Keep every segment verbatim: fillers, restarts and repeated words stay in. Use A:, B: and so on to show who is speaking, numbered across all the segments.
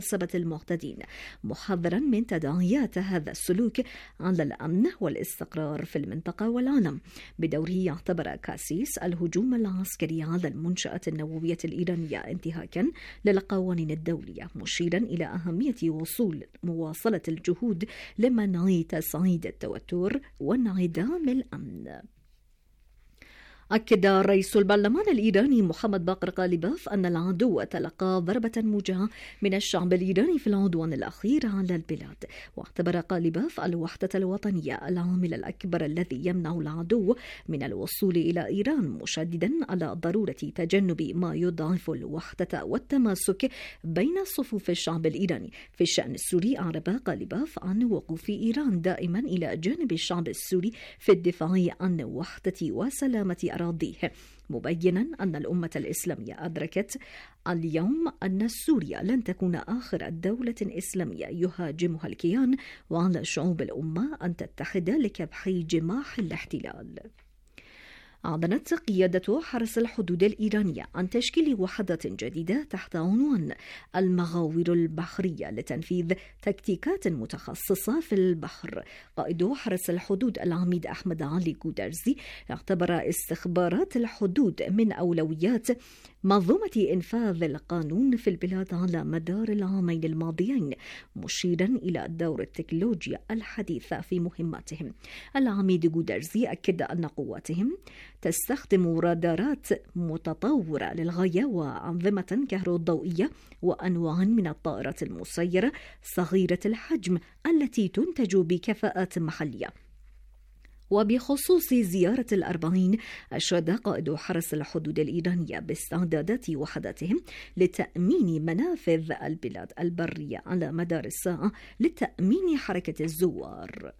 A: محاسبة المعتدين، محذرا من تداعيات هذا السلوك على الأمن والاستقرار في المنطقة والعالم. بدوره يعتبر كاسيس الهجوم العسكري على المنشأة النووية الإيرانية انتهاكا للقوانين الدولية، مشيرا إلى أهمية وصول مواصلة الجهود لمنع تصعيد التوتر وانعدام الأمن. أكد رئيس البرلمان الإيراني محمد باقر غالباف أن العدو تلقى ضربة موجعة من الشعب الإيراني في العدوان الأخير على البلاد، واعتبر غالباف الوحدة الوطنية العامل الأكبر الذي يمنع العدو من الوصول إلى إيران، مشددا على ضرورة تجنب ما يضعف الوحدة والتماسك بين صفوف الشعب الإيراني. في الشأن السوري أعرب غالباف عن وقوف إيران دائما إلى جانب الشعب السوري في الدفاع عن وحدة وسلامة أراضيه، مبينا أن الأمة الإسلامية أدركت اليوم أن سوريا لن تكون آخر دولة إسلامية يهاجمها الكيان، وعلى شعوب الأمة أن تتحد لكبح جماح الاحتلال. أعلنت قيادة حرس الحدود الإيرانية عن تشكيل وحدة جديدة تحت عنوان المغاوير البحرية لتنفيذ تكتيكات متخصصة في البحر. قائد حرس الحدود العميد أحمد علي جودرزي اعتبر استخبارات الحدود من أولويات منظومة إنفاذ القانون في البلاد على مدار العامين الماضيين، مشيرا إلى دور التكنولوجيا الحديثة في مهماتهم. العميد جودرزي أكد أن قواتهم تستخدم رادارات متطورة للغاية وأنظمة كهروضوئية وأنواع من الطائرات المسيرة صغيرة الحجم التي تنتج بكفاءات محلية. وبخصوص زيارة الأربعين، أشاد قائد حرس الحدود الإيرانية باستعدادات وحداتهم لتأمين منافذ البلاد البرية على مدار الساعة لتأمين حركة الزوار.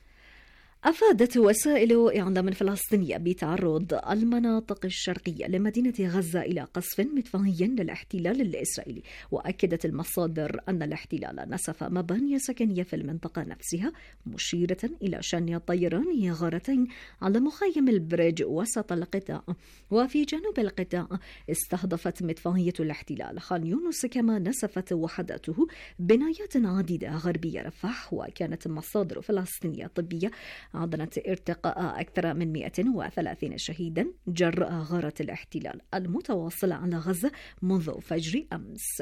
A: أفادت وسائل إعلام فلسطينية بتعرض المناطق الشرقية لمدينة غزة إلى قصف مدفعي للاحتلال الإسرائيلي، وأكدت المصادر أن الاحتلال نسف مباني سكنية في المنطقة نفسها، مشيرة إلى شن طيران غارتين على مخيم البريج وسط القطاع. وفي جنوب القطاع استهدفت مدفعية الاحتلال خان يونس، كما نسفت وحداته بنايات عديدة غربية رفح. وكانت مصادر فلسطينية طبية أعلنت ارتقاء أكثر من مئة وثلاثين شهيدا جراء غارة الاحتلال المتواصلة على غزة منذ فجر أمس.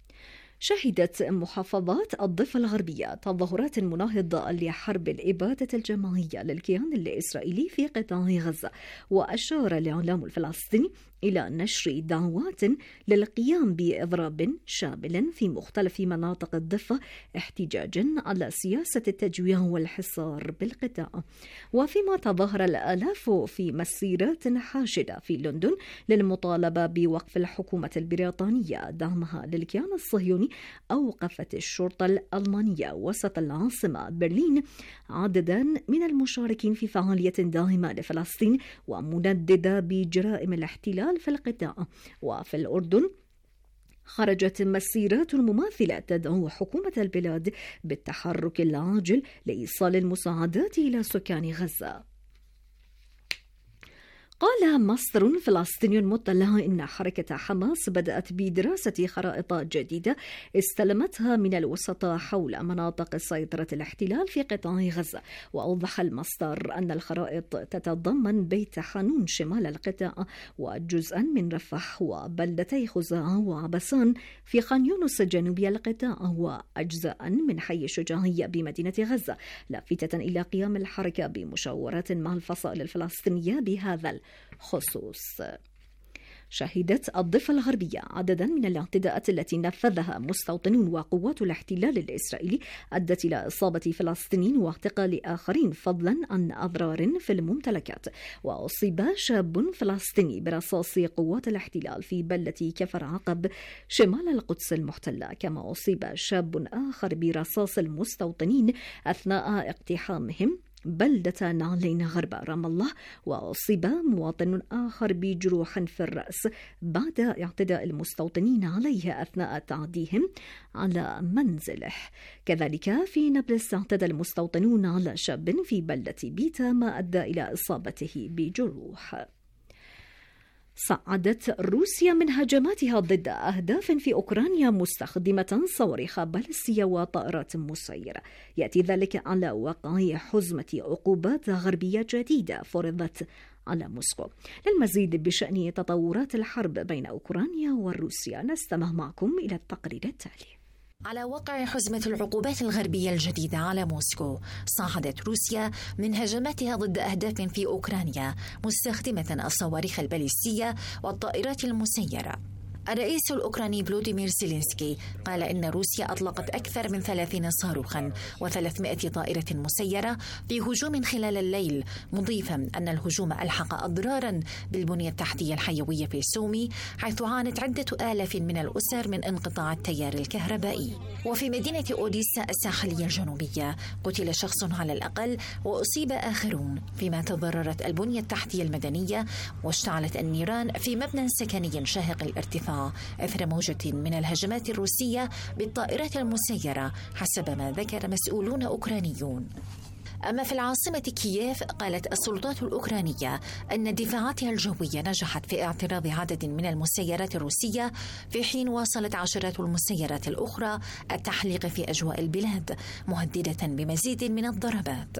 A: شهدت محافظات الضفة الغربية تظاهرات مناهضة لحرب الإبادة الجماعية للكيان الإسرائيلي في قطاع غزة، وأشار الإعلام الفلسطيني إلى نشر دعوات للقيام بإضراب شامل في مختلف مناطق الضفة احتجاجا على سياسة التجويع والحصار بالقطاع. وفيما تظاهر الآلاف في مسيرات حاشدة في لندن للمطالبة بوقف الحكومة البريطانية دعمها للكيان الصهيوني، أوقفت الشرطة الألمانية وسط العاصمة برلين عددا من المشاركين في فعالية داعمة لفلسطين ومنددة بجرائم الاحتلال في القطاع. وفي الأردن خرجت مسيرات مماثلة تدعو حكومة البلاد بالتحرك العاجل لإيصال المساعدات إلى سكان غزة. قال مصدر فلسطيني مطلع إن حركة حماس بدأت بدراسة خرائط جديدة استلمتها من الوسطاء حول مناطق سيطرة الاحتلال في قطاع غزة. وأوضح المصدر أن الخرائط تتضمن بيت حانون شمال القطاع وجزءا من رفح وبلدتي خزاعة وعبسان في خان يونس جنوبي القطاع وأجزاء من حي الشجاعية بمدينة غزة، لافتة إلى قيام الحركة بمشاورات مع الفصائل الفلسطينية بهذا خصوص. شهدت الضفة الغربية عددا من الاعتداءات التي نفذها مستوطنون وقوات الاحتلال الإسرائيلي أدت إلى إصابة فلسطينيين واعتقال آخرين، فضلا عن أضرار في الممتلكات. وأصيب شاب فلسطيني برصاص قوات الاحتلال في بلدة كفر عقب شمال القدس المحتلة، كما أصيب شاب آخر برصاص المستوطنين أثناء اقتحامهم بلدة نعلين غرب رام الله. وأصيب مواطن آخر بجروح في الرأس بعد اعتداء المستوطنين عليه أثناء تعديهم على منزله. كذلك في نابلس اعتدى المستوطنون على شاب في بلدة بيتا ما أدى إلى إصابته بجروح. صعدت روسيا من هجماتها ضد أهداف في أوكرانيا مستخدمة صواريخ باليستية وطائرات مسيرة. يأتي ذلك على وقع حزمة عقوبات غربية جديدة فرضت على موسكو. للمزيد بشأن تطورات الحرب بين أوكرانيا وروسيا نستمع معكم إلى التقرير التالي.
B: على وقع حزمة العقوبات الغربية الجديدة على موسكو، صعدت روسيا من هجماتها ضد أهداف في أوكرانيا مستخدمة الصواريخ الباليستية والطائرات المسيرة. الرئيس الأوكراني فلوديمير زيلينسكي قال إن روسيا أطلقت أكثر من ثلاثين صاروخاً وثلاثمائة طائرة مسيرة في هجوم خلال الليل، مضيفاً أن الهجوم ألحق أضراراً بالبنية التحتية الحيوية في سومي، حيث عانت عدة آلاف من الأسر من انقطاع التيار الكهربائي. وفي مدينة أوديسا الساحلية الجنوبية قتل شخص على الأقل وأصيب آخرون، فيما تضررت البنية التحتية المدنية واشتعلت النيران في مبنى سكني شاهق الارتفاع إثر موجة من الهجمات الروسية بالطائرات المسيرة، حسب ما ذكر مسؤولون أوكرانيون. أما في العاصمة كييف، قالت السلطات الأوكرانية أن دفاعاتها الجوية نجحت في اعتراض عدد من المسيرات الروسية، في حين واصلت عشرات المسيرات الأخرى التحليق في أجواء البلاد، مهددة بمزيد من الضربات.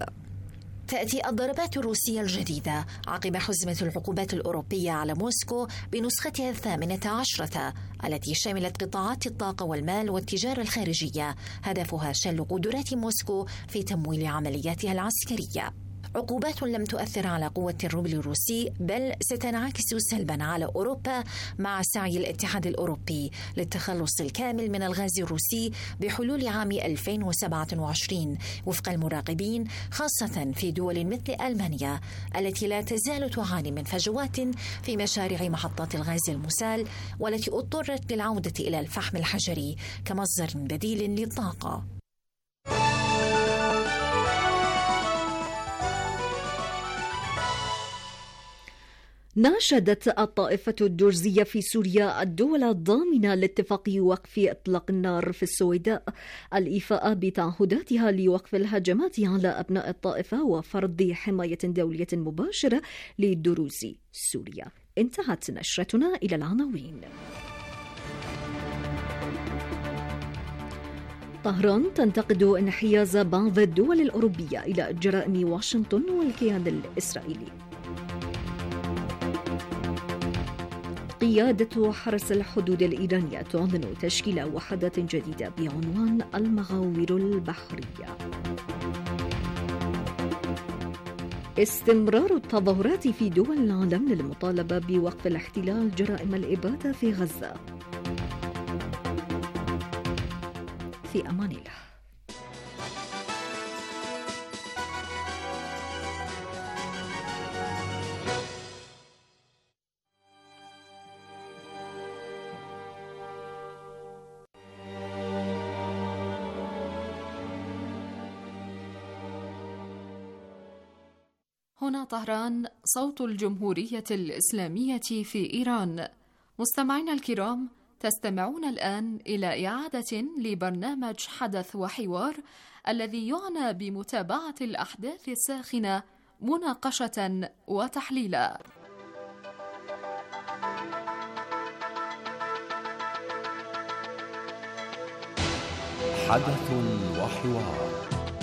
B: تأتي الضربات الروسية الجديدة عقب حزمة العقوبات الأوروبية على موسكو بنسختها الثامنة عشرة، التي شملت قطاعات الطاقة والمال والتجارة الخارجية، هدفها شل قدرات موسكو في تمويل عملياتها العسكرية. عقوبات لم تؤثر على قوة الروبل الروسي، بل ستنعكس سلبا على أوروبا، مع سعي الاتحاد الأوروبي للتخلص الكامل من الغاز الروسي بحلول عام ألفين وسبعة وعشرين وفق المراقبين، خاصة في دول مثل ألمانيا التي لا تزال تعاني من فجوات في مشاريع محطات الغاز المسال، والتي اضطرت للعودة إلى الفحم الحجري كمصدر بديل للطاقة.
A: ناشدت الطائفة الدرزية في سوريا الدول الضامنة لاتفاق وقف إطلاق النار في السويداء الإيفاء بتعهداتها لوقف الهجمات على أبناء الطائفة وفرض حماية دولية مباشرة لدروز سوريا. انتهت نشرتنا إلى العناوين. طهران تنتقد انحياز بعض الدول الأوروبية إلى جرائم واشنطن والكيان الإسرائيلي. قيادة حرس الحدود الإيرانية تعلن تشكيل وحدات جديدة بعنوان المغاور البحرية. استمرار التظاهرات في دول العالم للمطالبة بوقف الاحتلال جرائم الإبادة في غزة. في أمان الله.
C: هنا طهران، صوت الجمهورية الإسلامية في إيران. مستمعينا الكرام، تستمعون الآن إلى إعادة لبرنامج حدث وحوار الذي يعنى بمتابعة الأحداث الساخنة مناقشة وتحليلا.
D: حدث وحوار.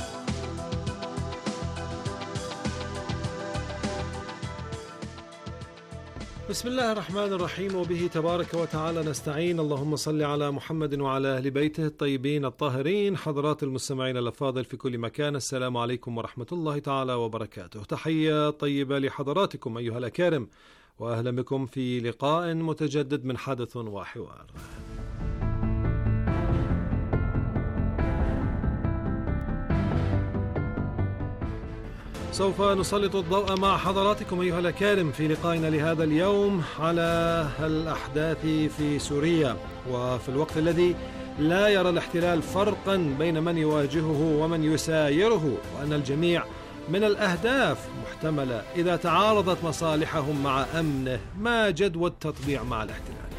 E: بسم الله الرحمن الرحيم، وبه تبارك وتعالى نستعين. اللهم صل على محمد وعلى أهل بيته الطيبين الطاهرين. حضرات المستمعين الأفاضل في كل مكان، السلام عليكم ورحمة الله تعالى وبركاته. تحية طيبة لحضراتكم أيها الأكارم، وأهلا بكم في لقاء متجدد من حدث وحوار. سوف نسلط الضوء مع حضراتكم أيها الأكارم في لقائنا لهذا اليوم على الأحداث في سوريا، وفي الوقت الذي لا يرى الاحتلال فرقا بين من يواجهه ومن يسايره، وأن الجميع من الأهداف محتملة إذا تعارضت مصالحهم مع أمنه. ما جدوى التطبيع مع الاحتلال؟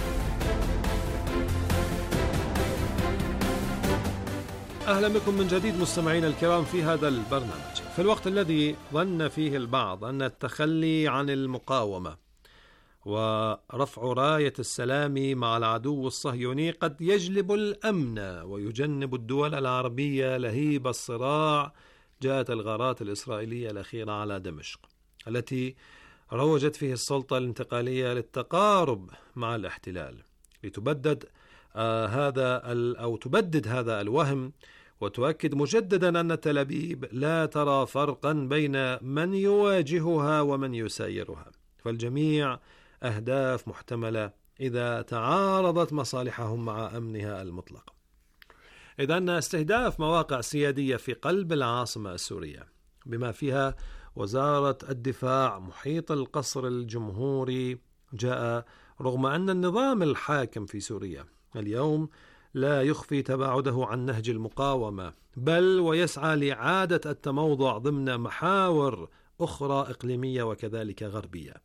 E: أهلا بكم من جديد مستمعين الكرام في هذا البرنامج. في الوقت الذي ظن فيه البعض أن التخلي عن المقاومة ورفع راية السلام مع العدو الصهيوني قد يجلب الأمن ويجنب الدول العربية لهيب الصراع. جاءت الغارات الإسرائيلية الأخيرة على دمشق التي روجت فيه السلطة الانتقالية للتقارب مع الاحتلال لتبدد آه هذا أو تبدد هذا الوهم، وتؤكد مجددا أن تل أبيب لا ترى فرقا بين من يواجهها ومن يسايرها، فالجميع أهداف محتملة إذا تعارضت مصالحهم مع أمنها المطلق. إذن استهداف مواقع سيادية في قلب العاصمة السورية بما فيها وزارة الدفاع محيط القصر الجمهوري جاء رغم أن النظام الحاكم في سوريا اليوم لا يخفي تباعده عن نهج المقاومة، بل ويسعى لإعادة التموضع ضمن محاور أخرى إقليمية وكذلك غربية.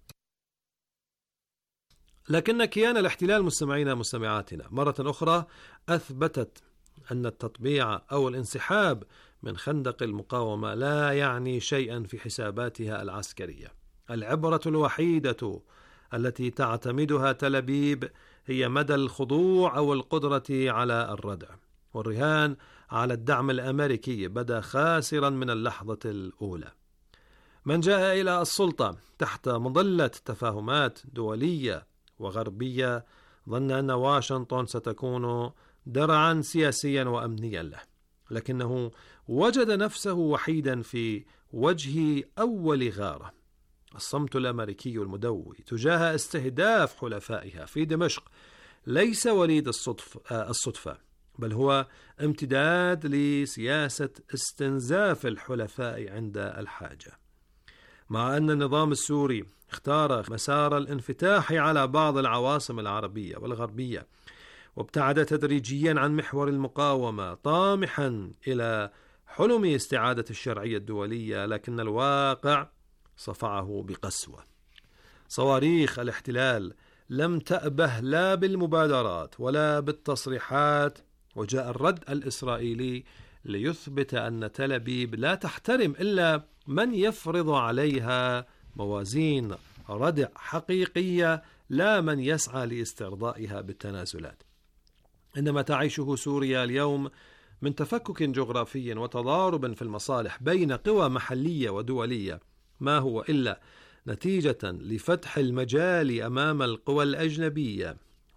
E: لكن كيان الاحتلال مستمعينا مستمعاتنا مرة أخرى أثبتت أن التطبيع أو الانسحاب من خندق المقاومة لا يعني شيئا في حساباتها العسكرية. العبرة الوحيدة التي تعتمدها تل أبيب هي مدى الخضوع أو القدرة على الردع، والرهان على الدعم الأمريكي بدا خاسرا من اللحظة الأولى. من جاء إلى السلطة تحت مظلة تفاهمات دولية وغربية ظن أن واشنطن ستكون درعا سياسيا وأمنيا له، لكنه وجد نفسه وحيدا في وجه أول غارة. الصمت الأمريكي المدوي تجاه استهداف حلفائها في دمشق ليس وليد الصدفة، بل هو امتداد لسياسة استنزاف الحلفاء عند الحاجة. مع أن النظام السوري اختار مسار الانفتاح على بعض العواصم العربية والغربية وابتعد تدريجيا عن محور المقاومة طامحا إلى حلم استعادة الشرعية الدولية، لكن الواقع صفعه بقسوة. صواريخ الاحتلال لم تأبه لا بالمبادرات ولا بالتصريحات، وجاء الرد الإسرائيلي ليثبت أن تل أبيب لا تحترم إلا من يفرض عليها موازين ردع حقيقية لا من يسعى لاسترضائها بالتنازلات. إنما تعيشه سوريا اليوم من تفكك جغرافي وتضارب في المصالح بين قوى محلية ودولية ما هو إلا نتيجة لفتح المجال أمام القوى الأجنبية،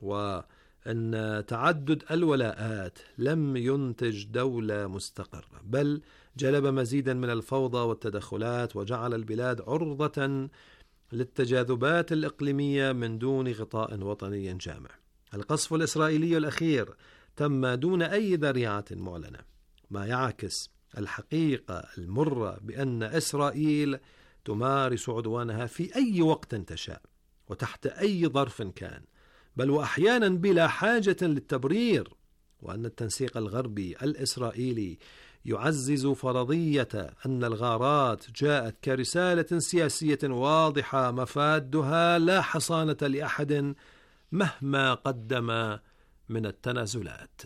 E: وأن تعدد الولاءات لم ينتج دولة مستقرة، بل جلب مزيدا من الفوضى والتدخلات وجعل البلاد عرضة للتجاذبات الإقليمية من دون غطاء وطني جامع. القصف الإسرائيلي الأخير تم دون أي ذريعة معلنة، ما يعكس الحقيقة المرة بأن إسرائيل تمارس عدوانها في أي وقت تشاء وتحت أي ظرف كان، بل وأحيانا بلا حاجة للتبرير، وأن التنسيق الغربي الإسرائيلي يعزز فرضية أن الغارات جاءت كرسالة سياسية واضحة مفادها لا حصانة لأحد مهما قدم من التنازلات.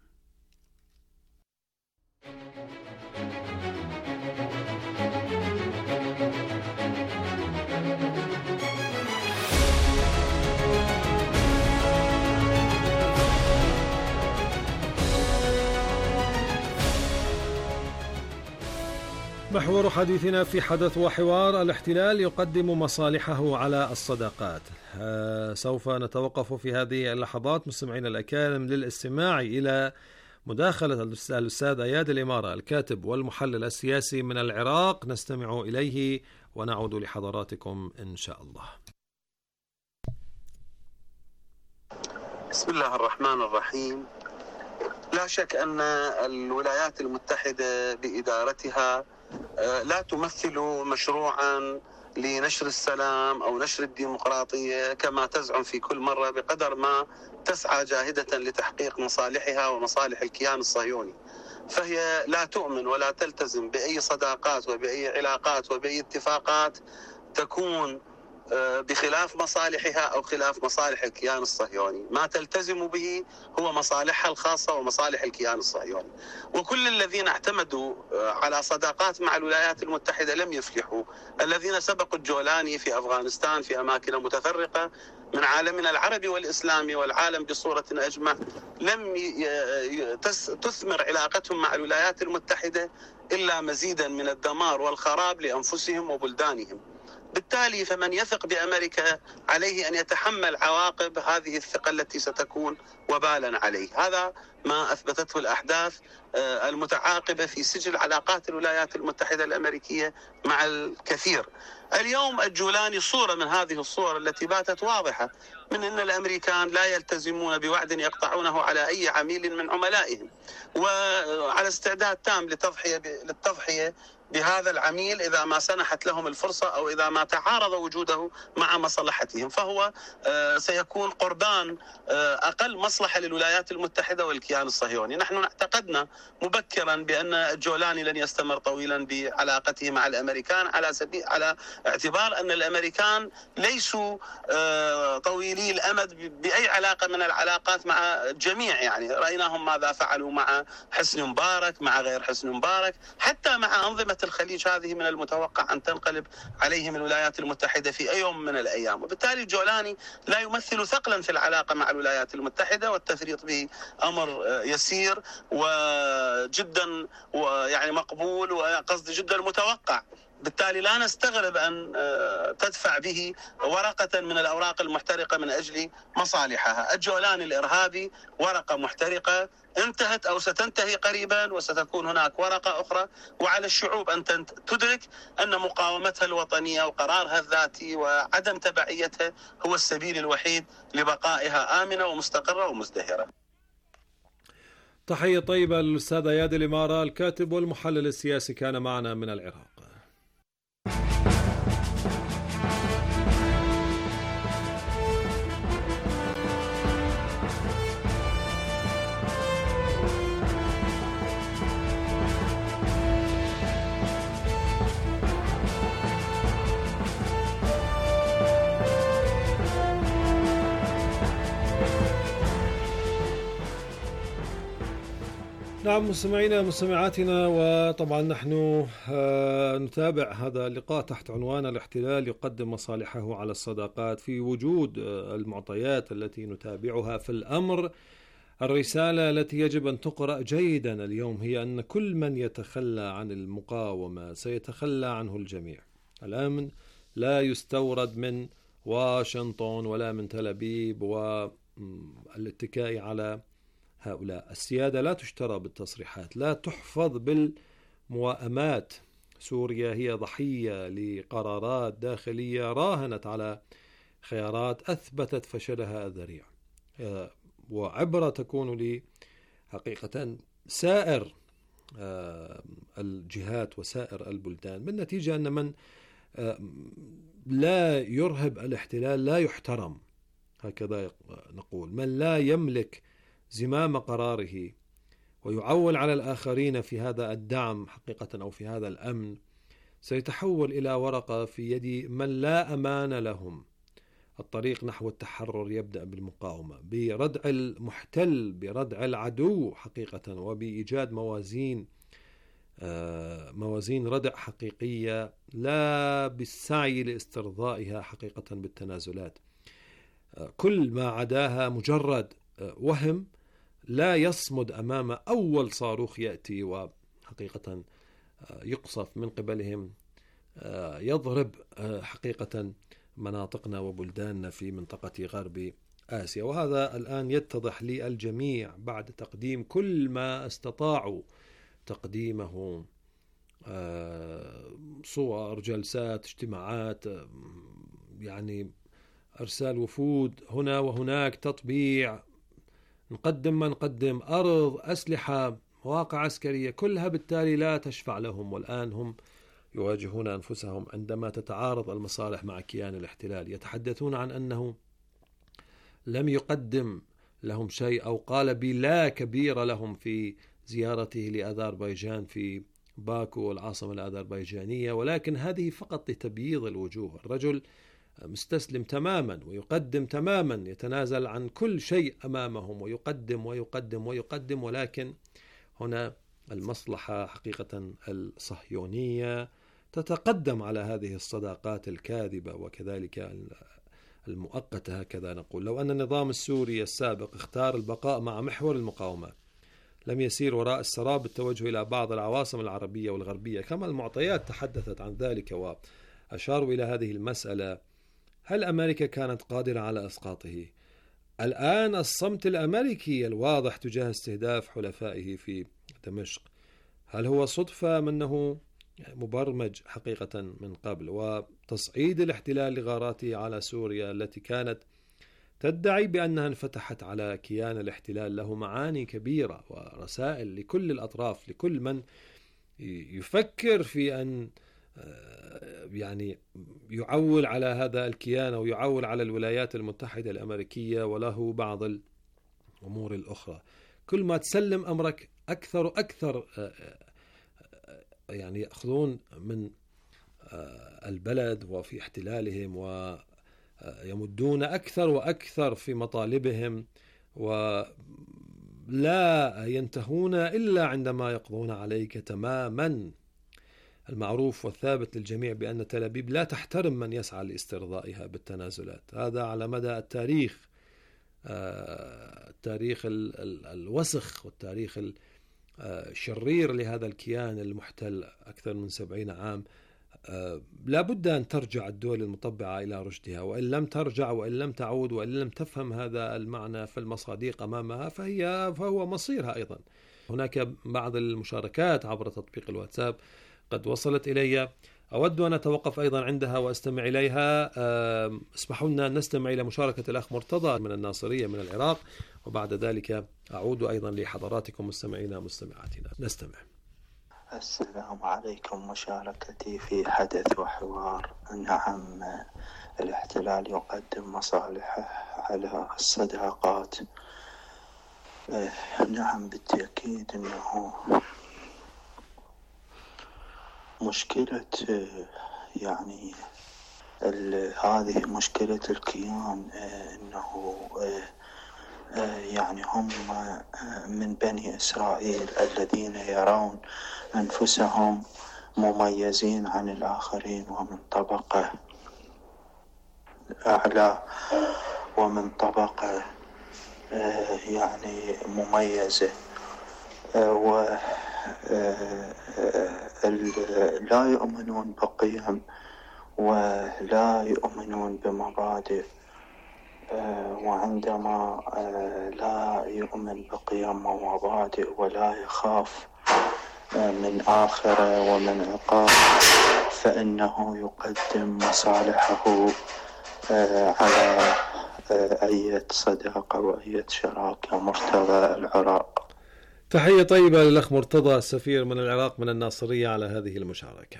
E: محور حديثنا في حدث وحوار: الاحتلال يقدم مصالحه على الصداقات. آه سوف نتوقف في هذه اللحظات مستمعين الأكارم للاستماع إلى مداخلة الأستاذ أياد الإمارة الكاتب والمحلل السياسي من العراق، نستمع إليه ونعود لحضراتكم إن شاء الله.
D: بسم الله الرحمن الرحيم. لا شك أن الولايات المتحدة بإدارتها لا تمثل مشروعا لنشر السلام أو نشر الديمقراطية كما تزعم في كل مرة، بقدر ما تسعى جاهدة لتحقيق مصالحها ومصالح الكيان الصهيوني. فهي لا تؤمن ولا تلتزم بأي صداقات وبأي علاقات وبأي اتفاقات تكون بخلاف مصالحها أو خلاف مصالح الكيان الصهيوني. ما تلتزم به هو مصالحها الخاصة ومصالح الكيان الصهيوني. وكل الذين اعتمدوا على صداقات مع الولايات المتحدة لم يفلحوا. الذين سبقوا الجولاني في أفغانستان في أماكن متفرقة من عالمنا العربي والإسلامي والعالم بصورة أجمع لم تثمر علاقتهم مع الولايات المتحدة إلا مزيدا من الدمار والخراب لأنفسهم وبلدانهم. بالتالي فمن يثق بأمريكا عليه أن يتحمل عواقب هذه الثقة التي ستكون وبالا عليه. هذا ما أثبتته الأحداث المتعاقبة في سجل علاقات الولايات المتحدة الأمريكية مع الكثير. اليوم الجولاني صورة من هذه الصور التي باتت واضحة من أن الأمريكان لا يلتزمون بوعد يقطعونه على أي عميل من عملائهم، وعلى استعداد تام للتضحية للتضحية بهذا العميل إذا ما سنحت لهم الفرصة أو إذا ما تعارض وجوده مع مصلحتهم، فهو سيكون قربان أقل مصلحة للولايات المتحدة والكيان الصهيوني. نحن اعتقدنا مبكرا بأن الجولاني لن يستمر طويلا بعلاقته مع الأمريكان على سبيل على اعتبار أن الأمريكان ليسوا طويلي الأمد بأي علاقة من العلاقات مع الجميع. يعني رأيناهم ماذا فعلوا مع حسني مبارك، مع غير حسني مبارك، حتى مع أنظمة الخليج هذه من المتوقع أن تنقلب عليهم الولايات المتحدة في أي يوم من الأيام. وبالتالي الجولاني لا يمثل ثقلا في العلاقة مع الولايات المتحدة، والتفريط به أمر يسير وجدا ويعني مقبول وقصد جدا متوقع. بالتالي لا نستغرب أن تدفع به ورقة من الأوراق المحترقة من أجل مصالحها. الجولاني الإرهابي ورقة محترقة انتهت أو ستنتهي قريبا، وستكون هناك ورقة أخرى، وعلى الشعوب أن تدرك أن مقاومتها الوطنية وقرارها الذاتي وعدم تبعيتها هو السبيل الوحيد لبقائها آمنة ومستقرة ومزدهرة.
E: تحية طيبة للأستاذ اياد الإمارة، الكاتب والمحلل السياسي، كان معنا من العراق. نعم مستمعينا مستمعاتنا، وطبعا نحن نتابع هذا اللقاء تحت عنوان الاحتلال يقدم مصالحه على الصداقات. في وجود المعطيات التي نتابعها في الأمر، الرسالة التي يجب أن تقرأ جيدا اليوم هي أن كل من يتخلى عن المقاومة سيتخلى عنه الجميع. الأمن لا يستورد من واشنطن ولا من تل أبيب والاتكاء على هؤلاء. السيادة لا تشترى بالتصريحات، لا تحفظ بالموائمات. سوريا هي ضحية لقرارات داخلية راهنت على خيارات أثبتت فشلها الذريع، وعبرة تكون لي حقيقة سائر الجهات وسائر البلدان، بالنتيجة أن من لا يرهب الاحتلال لا يحترم، هكذا نقول. من لا يملك زمام قراره ويعول على الآخرين في هذا الدعم حقيقة أو في هذا الأمن سيتحول إلى ورقة في يد من لا أمان لهم. الطريق نحو التحرر يبدأ بالمقاومة، بردع المحتل، بردع العدو حقيقة، وبإيجاد موازين موازين ردع حقيقية، لا بالسعي لاسترضائها حقيقة بالتنازلات. كل ما عداها مجرد وهم لا يصمد أمام أول صاروخ يأتي وحقيقة يقصف من قبلهم يضرب حقيقة مناطقنا وبلداننا في منطقة غرب آسيا. وهذا الآن يتضح للجميع بعد تقديم كل ما استطاعوا تقديمه، صور، جلسات، اجتماعات، يعني أرسال وفود هنا وهناك، تطبيع، نقدم ما نقدم، أرض، أسلحة، مواقع عسكرية، كلها بالتالي لا تشفع لهم. والآن هم يواجهون أنفسهم عندما تتعارض المصالح مع كيان الاحتلال. يتحدثون عن أنه لم يقدم لهم شيء، أو قال بلا كبير لهم في زيارته لأذربيجان في باكو العاصمة الأذربيجانية، ولكن هذه فقط لتبييض الوجوه. الرجل مستسلم تماما ويقدم تماما، يتنازل عن كل شيء أمامهم ويقدم ويقدم ويقدم، ولكن هنا المصلحة حقيقة الصهيونية تتقدم على هذه الصداقات الكاذبة وكذلك المؤقتة. هكذا نقول، لو أن النظام السوري السابق اختار البقاء مع محور المقاومة لم يسير وراء السراب بالتوجه إلى بعض العواصم العربية والغربية كما المعطيات تحدثت عن ذلك وأشاروا إلى هذه المسألة، هل أمريكا كانت قادرة على إسقاطه؟ الآن الصمت الأمريكي الواضح تجاه استهداف حلفائه في دمشق، هل هو صدفة منه مبرمج حقيقة من قبل؟ وتصعيد الاحتلال لغاراته على سوريا التي كانت تدعي بأنها انفتحت على كيان الاحتلال له معاني كبيرة ورسائل لكل الأطراف، لكل من يفكر في أن يعني يعول على هذا الكيان أو يعول على الولايات المتحدة الأمريكية وله بعض الأمور الأخرى. كل ما تسلم أمرك أكثر وأكثر يعني يأخذون من البلد وفي احتلالهم ويمدون أكثر وأكثر في مطالبهم ولا ينتهون إلا عندما يقضون عليك تماما. المعروف والثابت للجميع بأن تل أبيب لا تحترم من يسعى لاسترضائها بالتنازلات، هذا على مدى التاريخ، التاريخ الوسخ والتاريخ الشرير لهذا الكيان المحتل أكثر من سبعين عام. لا بد أن ترجع الدول المطبعة إلى رشدها، وإن لم ترجع وإن لم تعود وإن لم تفهم هذا المعنى فالمصاديق أمامها فهي فهو مصيرها أيضا. هناك بعض المشاركات عبر تطبيق الواتساب قد وصلت إلي، أود أن أتوقف أيضا عندها وأستمع إليها. اسمحوا لنا نستمع إلى مشاركة الأخ مرتضى من الناصرية من العراق، وبعد ذلك أعود أيضا لحضراتكم مستمعينا مستمعاتنا. نستمع.
F: السلام عليكم. مشاركتي في حدث وحوار. نعم، الاحتلال يقدم مصالحه على الصداقات. نعم بالتأكيد أنه مشكلة يعني هذه مشكلة الكيان، أنه يعني هم من بني إسرائيل الذين يرون أنفسهم مميزين عن الآخرين ومن طبقة أعلى ومن طبقة يعني مميزة، و لا يؤمنون بقيم ولا يؤمنون بمبادئ، وعندما لا يؤمن بقيم ومبادئ ولا يخاف من آخرة ومن عقاب فإنه يقدم مصالحه على أي صداقة وأي شراكة. مرتضى العراق.
E: تحية طيبة للأخ مرتضى السفير من العراق من الناصرية على هذه المشاركة.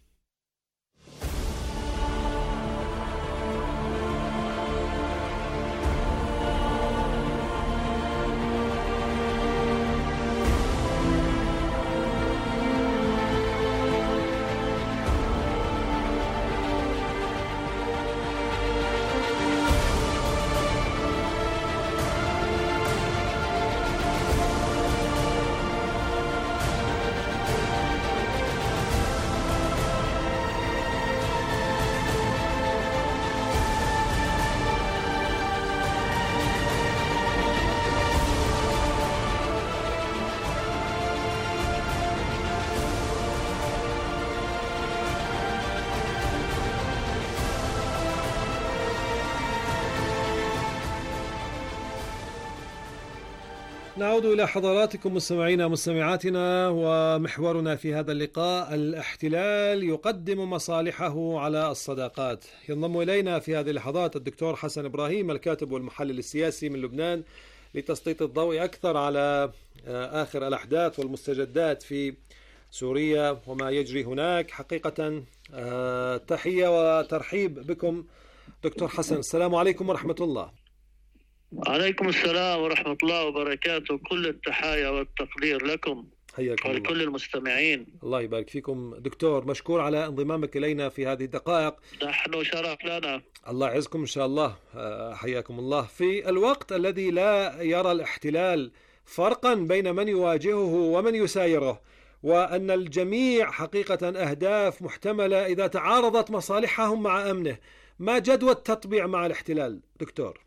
E: نعود إلى حضراتكم مستمعينا ومستمعاتنا، ومحورنا في هذا اللقاء الاحتلال يقدم مصالحه على الصداقات. ينضم إلينا في هذه اللحظات الدكتور حسن إبراهيم الكاتب والمحلل السياسي من لبنان لتسليط الضوء أكثر على آخر الأحداث والمستجدات في سوريا وما يجري هناك. حقيقة تحية وترحيب بكم دكتور حسن. السلام عليكم ورحمة الله.
G: عليكم السلام ورحمة الله وبركاته. كل التحايا والتقدير لكم.
E: حياكم الله.
G: ولكل المستمعين.
E: الله يبارك فيكم دكتور، مشكور على انضمامك إلينا في هذه الدقائق.
G: نحن شرف لنا.
E: الله يعزكم إن شاء الله. حياكم الله. في الوقت الذي لا يرى الاحتلال فرقا بين من يواجهه ومن يسايره، وأن الجميع حقيقة أهداف محتملة إذا تعارضت مصالحهم مع أمنه، ما جدوى التطبيع مع الاحتلال دكتور؟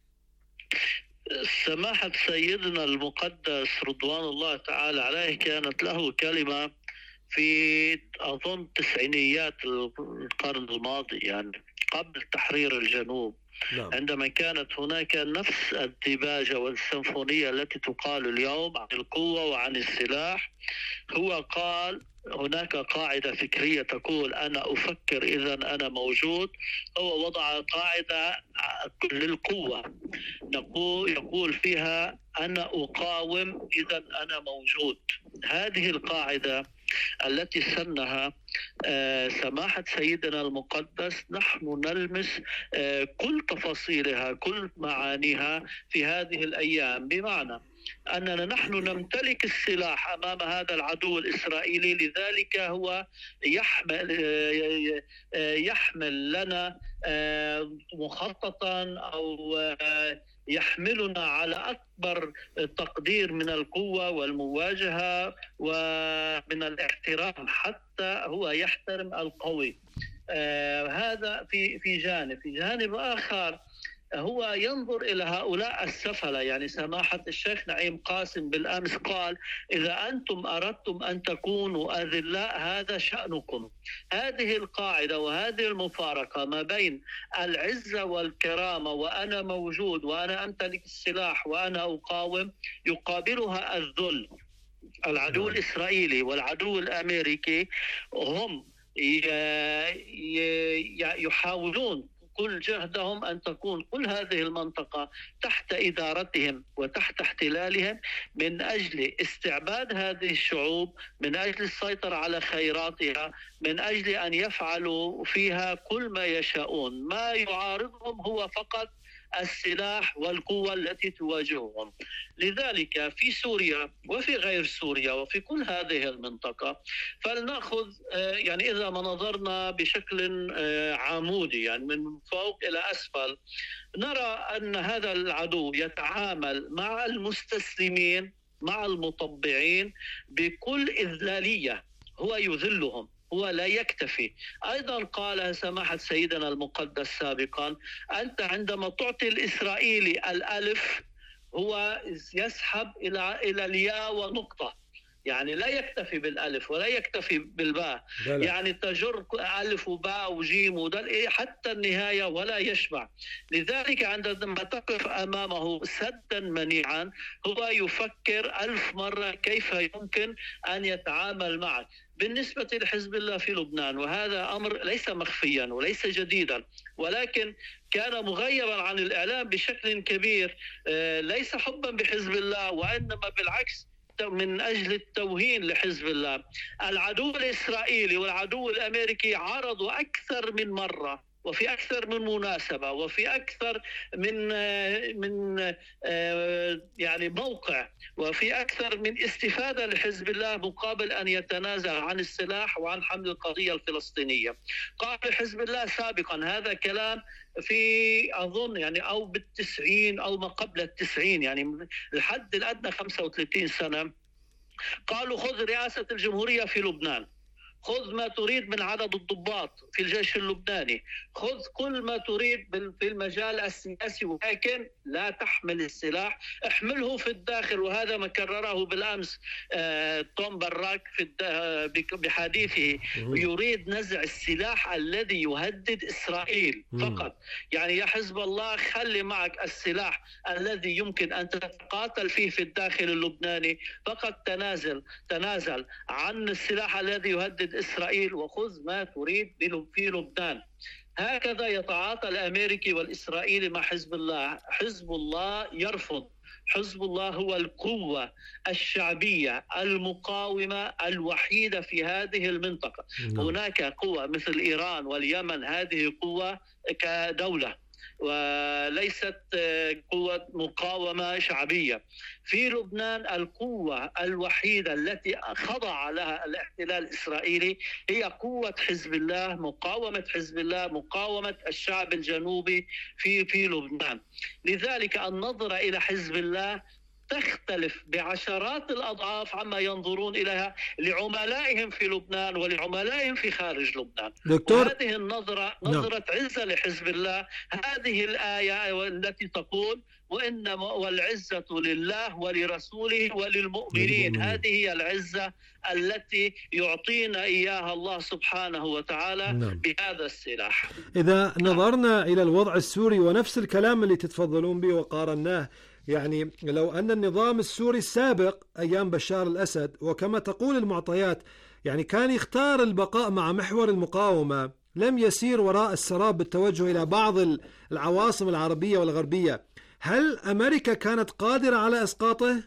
G: سماحة سيدنا المقدس رضوان الله تعالى عليه كانت له كلمة في أظن تسعينيات القرن الماضي، يعني قبل تحرير الجنوب. نعم. عندما كانت هناك نفس الديباجة والسيمفونية التي تقال اليوم عن القوة وعن السلاح، هو قال هناك قاعدة فكرية تقول أنا أفكر إذا أنا موجود. هو وضع قاعدة للقوة يقول فيها أنا أقاوم إذا أنا موجود. هذه القاعدة التي سنها سماحة سيدنا المقدس نحن نلمس كل تفاصيلها كل معانيها في هذه الأيام، بمعنى أننا نحن نمتلك السلاح أمام هذا العدو الإسرائيلي، لذلك هو يحمل يحمل لنا مخططا أو يحملنا على أكبر تقدير من القوة والمواجهة ومن الاحترام، حتى هو يحترم القوي. هذا في في جانب في جانب آخر هو ينظر إلى هؤلاء السفلة. يعني سماحة الشيخ نعيم قاسم بالأمس قال إذا أنتم أردتم أن تكونوا أذلاء هذا شأنكم. هذه القاعدة وهذه المفارقة ما بين العزة والكرامة وأنا موجود وأنا أمتلك السلاح وأنا أقاوم، يقابلها الذل. العدو الإسرائيلي والعدو الأمريكي هم يحاولون كل جهدهم أن تكون كل هذه المنطقة تحت إدارتهم وتحت احتلالهم من أجل استعباد هذه الشعوب، من أجل السيطرة على خيراتها، من أجل أن يفعلوا فيها كل ما يشاءون. ما يعارضهم هو فقط السلاح والقوة التي تواجههم. لذلك في سوريا وفي غير سوريا وفي كل هذه المنطقة فلنأخذ يعني إذا ما نظرنا بشكل عمودي يعني من فوق إلى أسفل، نرى أن هذا العدو يتعامل مع المستسلمين مع المطبعين بكل إذلالية، هو يذلهم، هو لا يكتفي. أيضا قال سماحة سيدنا المقدس سابقا أنت عندما تعطي الإسرائيلي الألف هو يسحب إلى إلى الياء ونقطة، يعني لا يكتفي بالألف ولا يكتفي بالباء، يعني تجر ألف وباء وجيم ودل حتى النهاية ولا يشبع. لذلك عندما تقف أمامه سدا منيعا هو يفكر ألف مرة كيف يمكن أن يتعامل معك. بالنسبة لحزب الله في لبنان، وهذا أمر ليس مخفيا وليس جديدا ولكن كان مغيبا عن الإعلام بشكل كبير، ليس حبا بحزب الله وإنما بالعكس من أجل التوهين لحزب الله. العدو الإسرائيلي والعدو الأمريكي عرضوا أكثر من مرة وفي أكثر من مناسبة وفي أكثر من من يعني موقع وفي أكثر من استفادة لحزب الله مقابل أن يتنازل عن السلاح وعن حمل القضية الفلسطينية. قال حزب الله سابقا هذا كلام في أظن يعني أو بالتسعين أو ما قبل التسعين، يعني الحد الأدنى خمسة وثلاثين سنة، قالوا خذ رئاسة الجمهورية في لبنان، خذ ما تريد من عدد الضباط في الجيش اللبناني، خذ كل ما تريد في المجال السياسي، ولكن لا تحمل السلاح، احمله في الداخل. وهذا ما كرره بالأمس آه توم براك في بحديثه، يريد نزع السلاح الذي يهدد إسرائيل فقط. يعني يا حزب الله خلي معك السلاح الذي يمكن أن تتقاتل فيه في الداخل اللبناني، فقط تنازل تنازل عن السلاح الذي يهدد إسرائيل وخذ ما تريد في لبنان. هكذا يتعاطى الأمريكي والإسرائيلي مع حزب الله. حزب الله يرفض. حزب الله هو القوة الشعبية المقاومة الوحيدة في هذه المنطقة. هناك قوة مثل إيران واليمن، هذه قوة كدولة، وليست قوة مقاومة شعبية. في لبنان القوة الوحيدة التي خضع لها الاحتلال الإسرائيلي هي قوة حزب الله، مقاومة حزب الله، مقاومة الشعب الجنوبي في في لبنان. لذلك النظرة إلى حزب الله تختلف بعشرات الأضعاف عما ينظرون إليها لعملائهم في لبنان ولعملائهم في خارج لبنان.
E: دكتور،
G: هذه النظرة نظرة عزة لحزب الله. هذه الآية التي تقول وإنما والعزة لله ولرسوله وللمؤمنين، هذه هي العزة التي يعطينا إياها الله سبحانه وتعالى نعم. بهذا السلاح.
E: إذا نظرنا إلى الوضع السوري ونفس الكلام اللي تتفضلون به وقارناه، يعني لو أن النظام السوري السابق أيام بشار الأسد وكما تقول المعطيات يعني كان يختار البقاء مع محور المقاومة، لم يسير وراء السراب بالتوجه إلى بعض العواصم العربية والغربية، هل أمريكا كانت قادرة على إسقاطه؟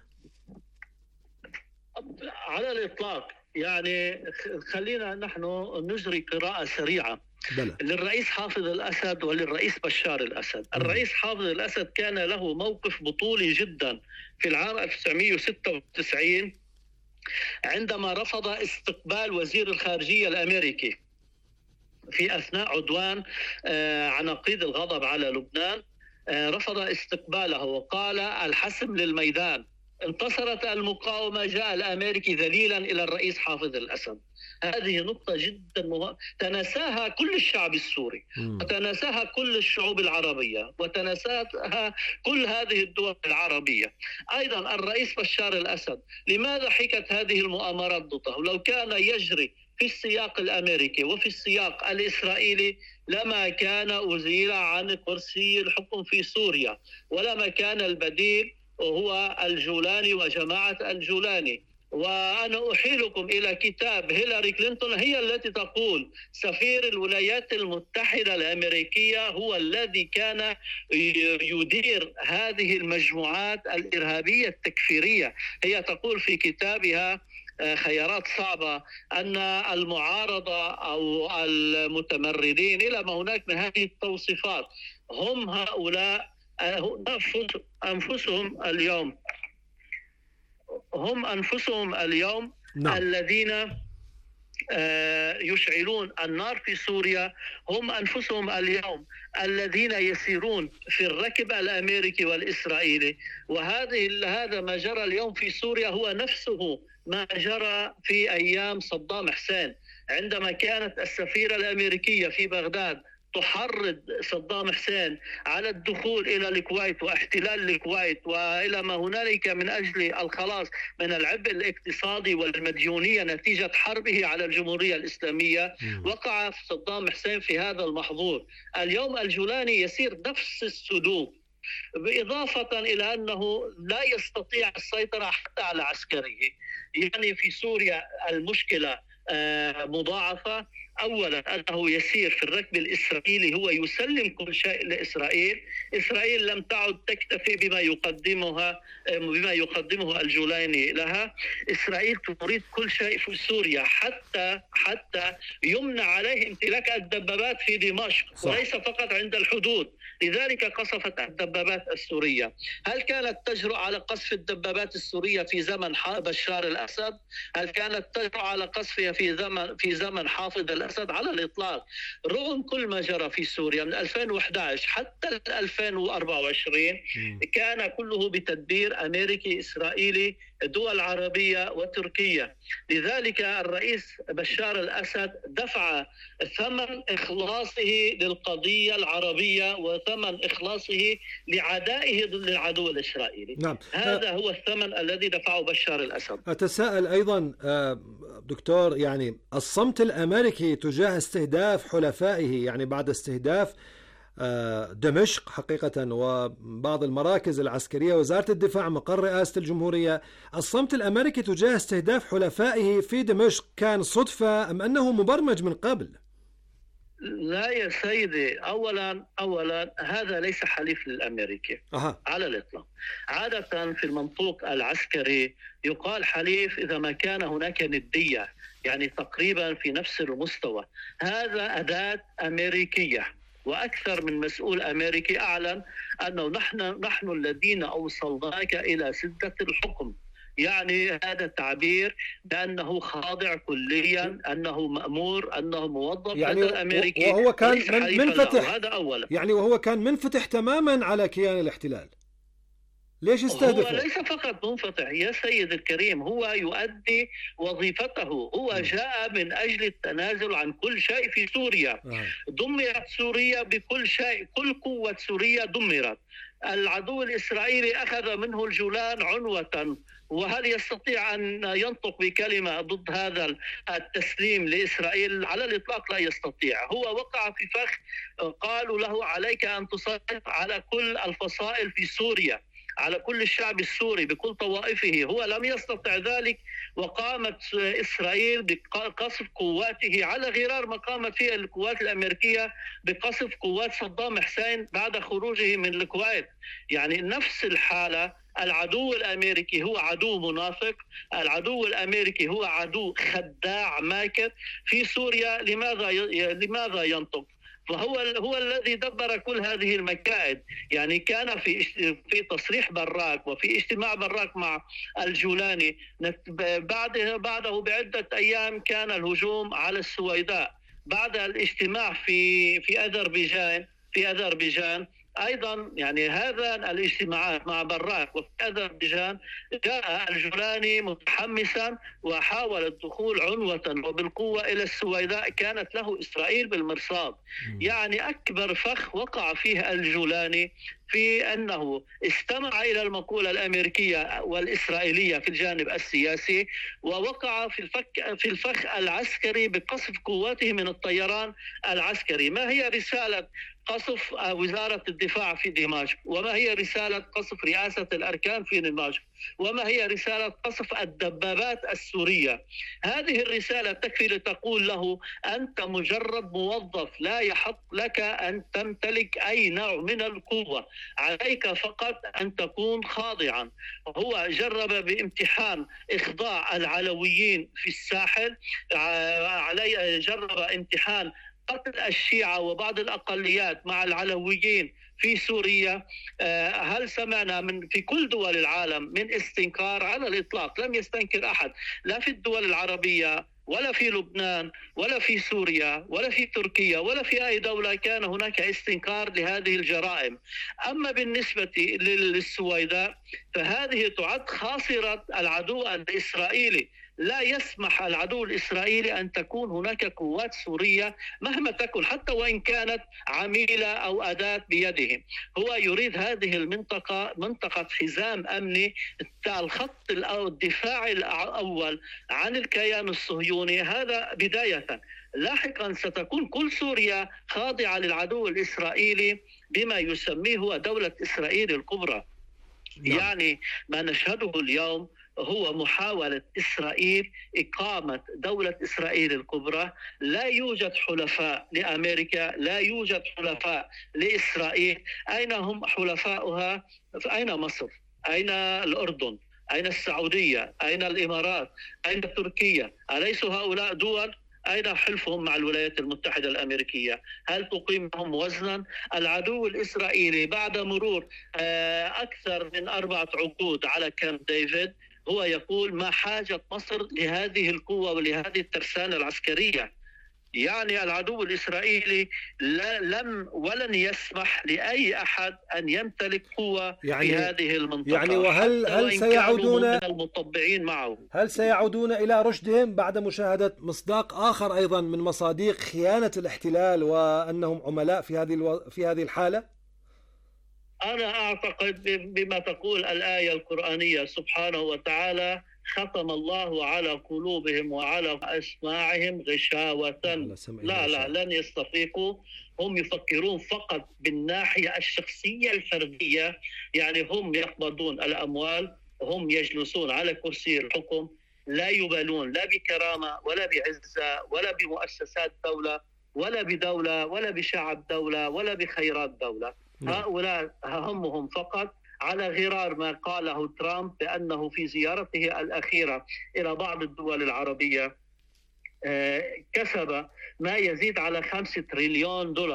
G: على الإطلاق. يعني خلينا نحن نجري قراءة سريعة بلى. للرئيس حافظ الأسد وللرئيس بشار الأسد. الرئيس حافظ الأسد كان له موقف بطولي جدا في العام ألف وتسعمائة وستة وتسعين عندما رفض استقبال وزير الخارجية الأمريكي في أثناء عدوان عناقيد الغضب على لبنان. رفض استقباله وقال الحسم للميدان، انتصرت المقاومة، جاء الأمريكي ذليلا إلى الرئيس حافظ الأسد. هذه نقطة جدا مهمة تناساها كل الشعب السوري وتناساها كل الشعوب العربية وتناساها كل هذه الدول العربية. أيضا الرئيس بشار الأسد لماذا حكت هذه المؤامرات ضده؟ لو كان يجري في السياق الأمريكي وفي السياق الإسرائيلي لما كان أزيل عن كرسي الحكم في سوريا، ولما كان البديل هو الجولاني وجماعة الجولاني. وأنا أحيلكم إلى كتاب هيلاري كلينتون، هي التي تقول سفير الولايات المتحدة الأمريكية هو الذي كان يدير هذه المجموعات الإرهابية التكفيرية. هي تقول في كتابها خيارات صعبة أن المعارضة أو المتمردين إلى ما هناك من هذه التوصيفات هم هؤلاء أنفسهم اليوم هم أنفسهم اليوم نعم. الذين يشعلون النار في سوريا، هم أنفسهم اليوم الذين يسيرون في الركب الأمريكي والإسرائيلي. وهذه هذا ما جرى اليوم في سوريا هو نفسه ما جرى في أيام صدام حسين، عندما كانت السفيرة الأمريكية في بغداد تحرض صدام حسين على الدخول إلى الكويت واحتلال الكويت وإلى ما هنالك من أجل الخلاص من العبء الاقتصادي والمديونية نتيجة حربه على الجمهورية الإسلامية. وقع صدام حسين في هذا المحظور. اليوم الجولاني يسير نفس السلوك، بإضافة إلى أنه لا يستطيع السيطرة حتى على عسكره. يعني في سوريا المشكلة مضاعفة. أولا أنه يسير في الركب الإسرائيلي، هو يسلم كل شيء لإسرائيل. إسرائيل لم تعد تكتفي بما يقدمها بما يقدمه الجولاني لها. إسرائيل تريد كل شيء في سوريا، حتى حتى يمنع عليه امتلاك الدبابات في دمشق صح. وليس فقط عند الحدود. لذلك قصفت الدبابات السورية. هل كانت تجرؤ على قصف الدبابات السورية في زمن بشار الأسد؟ هل كانت تجرؤ على قصفها في زمن في زمن حافظ الأسد؟ على الإطلاق. رغم كل ما جرى في سوريا من ألفين وأحد عشر حتى ألفين وأربعة وعشرين كان كله بتدبير أمريكي إسرائيلي، دول عربية وتركيا. لذلك الرئيس بشار الأسد دفع ثمن إخلاصه للقضية العربية وثمن إخلاصه لعدائه ضد العدو الإسرائيلي. نعم. هذا هو الثمن الذي دفعه بشار الأسد.
E: أتساءل أيضا دكتور، يعني الصمت الأمريكي تجاه استهداف حلفائه، يعني بعد استهداف دمشق حقيقة وبعض المراكز العسكرية وزارة الدفاع مقر رئاسة الجمهورية، الصمت الأمريكي تجاه استهداف حلفائه في دمشق كان صدفة أم أنه مبرمج من قبل؟
G: لا يا سيدي، أولا أولا هذا ليس حليف للأمريكي أه. على الإطلاق. عادة في المنطوق العسكري يقال حليف إذا ما كان هناك ندية، يعني تقريبا في نفس المستوى. هذا أداة أمريكية وأكثر من مسؤول أمريكي أعلن أنه نحن نحن الذين أوصلناك إلى سدة الحكم. يعني هذا التعبير بأنه خاضع كليا، أنه مأمور، أنه موظف
E: يعني
G: لدى الأمريكي،
E: وهو كان من منفتح،
G: هذا أولا.
E: يعني وهو كان منفتح تماما على كيان الاحتلال. ليش استهدفه؟
G: هو ليس فقط منفتح يا سيد الكريم، هو يؤدي وظيفته. هو م. جاء من أجل التنازل عن كل شيء في سوريا. آه. دمرت سوريا بكل شيء، كل قوة سوريا دمرت. العدو الإسرائيلي أخذ منه الجولان عنوة، وهل يستطيع أن ينطق بكلمة ضد هذا التسليم لإسرائيل؟ على الإطلاق لا يستطيع. هو وقع في فخ قالوا له عليك أن تسيطر على كل الفصائل في سوريا، على كل الشعب السوري بكل طوائفه. هو لم يستطع ذلك، وقامت إسرائيل بقصف قواته على غرار ما قامت فيه القوات الأمريكية بقصف قوات صدام حسين بعد خروجه من الكويت. يعني نفس الحالة. العدو الأمريكي هو عدو منافق، العدو الأمريكي هو عدو خداع ماكر في سوريا. لماذا لماذا ينطق؟ فهو هو الذي دبر كل هذه المكائد. يعني كان في في تصريح براك وفي اجتماع براك مع الجولاني، بعده بعده بعدة أيام كان الهجوم على السويداء. بعد الاجتماع في في أذربيجان في أذربيجان أيضا، يعني هذا الاجتماعات مع براك وفي أذربيجان، جاء الجولاني متحمسا وحاول الدخول عنوة وبالقوة إلى السويداء، كانت له إسرائيل بالمرصاد. يعني أكبر فخ وقع فيه الجولاني في أنه استمع إلى المقولة الأمريكية والإسرائيلية في الجانب السياسي، ووقع في الفك في الفخ العسكري بقصف قواته من الطيران العسكري. ما هي رسالة قصف وزارة الدفاع في دمشق؟ وما هي رسالة قصف رئاسة الأركان في دمشق؟ وما هي رسالة قصف الدبابات السورية؟ هذه الرسالة تكفي لتقول له أنت مجرد موظف، لا يحق لك أن تمتلك أي نوع من القوة، عليك فقط أن تكون خاضعا. هو جرب بامتحان إخضاع العلويين في الساحل، علي جرب امتحان قتل الشيعة وبعض الأقليات مع العلويين في سوريا. هل سمعنا من في كل دول العالم من استنكار؟ على الإطلاق لم يستنكر أحد، لا في الدول العربية ولا في لبنان ولا في سوريا ولا في تركيا ولا في أي دولة كان هناك استنكار لهذه الجرائم. أما بالنسبة للسويداء فهذه تعد خاصرة العدو الإسرائيلي. لا يسمح العدو الإسرائيلي أن تكون هناك قوات سورية مهما تكن، حتى وإن كانت عميلة أو أداة بيدهم. هو يريد هذه المنطقة منطقة حزام أمني، الخط الدفاعي الأول عن الكيان الصهيوني. هذا بداية. لاحقا ستكون كل سوريا خاضعة للعدو الإسرائيلي بما يسميه هو دولة إسرائيل الكبرى. يعني ما نشهده اليوم هو محاولة إسرائيل إقامة دولة إسرائيل الكبرى. لا يوجد حلفاء لأمريكا، لا يوجد حلفاء لإسرائيل. أين هم حلفاؤها؟ أين مصر؟ أين الأردن؟ أين السعودية؟ أين الإمارات؟ أين تركيا؟ أليسوا هؤلاء دول؟ أين حلفهم مع الولايات المتحدة الأمريكية؟ هل تقيمهم وزنا؟ العدو الإسرائيلي بعد مرور أكثر من أربعة عقود على كامب ديفيد هو يقول ما حاجة مصر لهذه القوة ولهذه الترسانة العسكرية. يعني العدو الإسرائيلي لا لم ولن يسمح لأي أحد أن يمتلك قوة يعني في هذه المنطقة.
E: يعني وهل هل سيعودون
G: المطبعين معه
E: هل سيعودون إلى رشدهم بعد مشاهدة مصداق آخر أيضا من مصادق خيانة الاحتلال وأنهم عملاء في هذه الو... في هذه الحالة؟
G: أنا أعتقد بما تقول الآية القرآنية سبحانه وتعالى ختم الله على قلوبهم وعلى أسماعهم غشاوة. لا لا لن يستفيقوا. هم يفكرون فقط بالناحية الشخصية الفردية. يعني هم يقبضون الأموال، هم يجلسون على كرسي الحكم، لا يبالون لا بكرامة ولا بعزة ولا بمؤسسات دولة ولا بدولة ولا بشعب دولة ولا بخيرات دولة. هؤلاء همهم فقط على غرار ما قاله ترامب بأنه في زيارته الأخيرة إلى بعض الدول العربية كسب ما يزيد على خمسة تريليون دولار.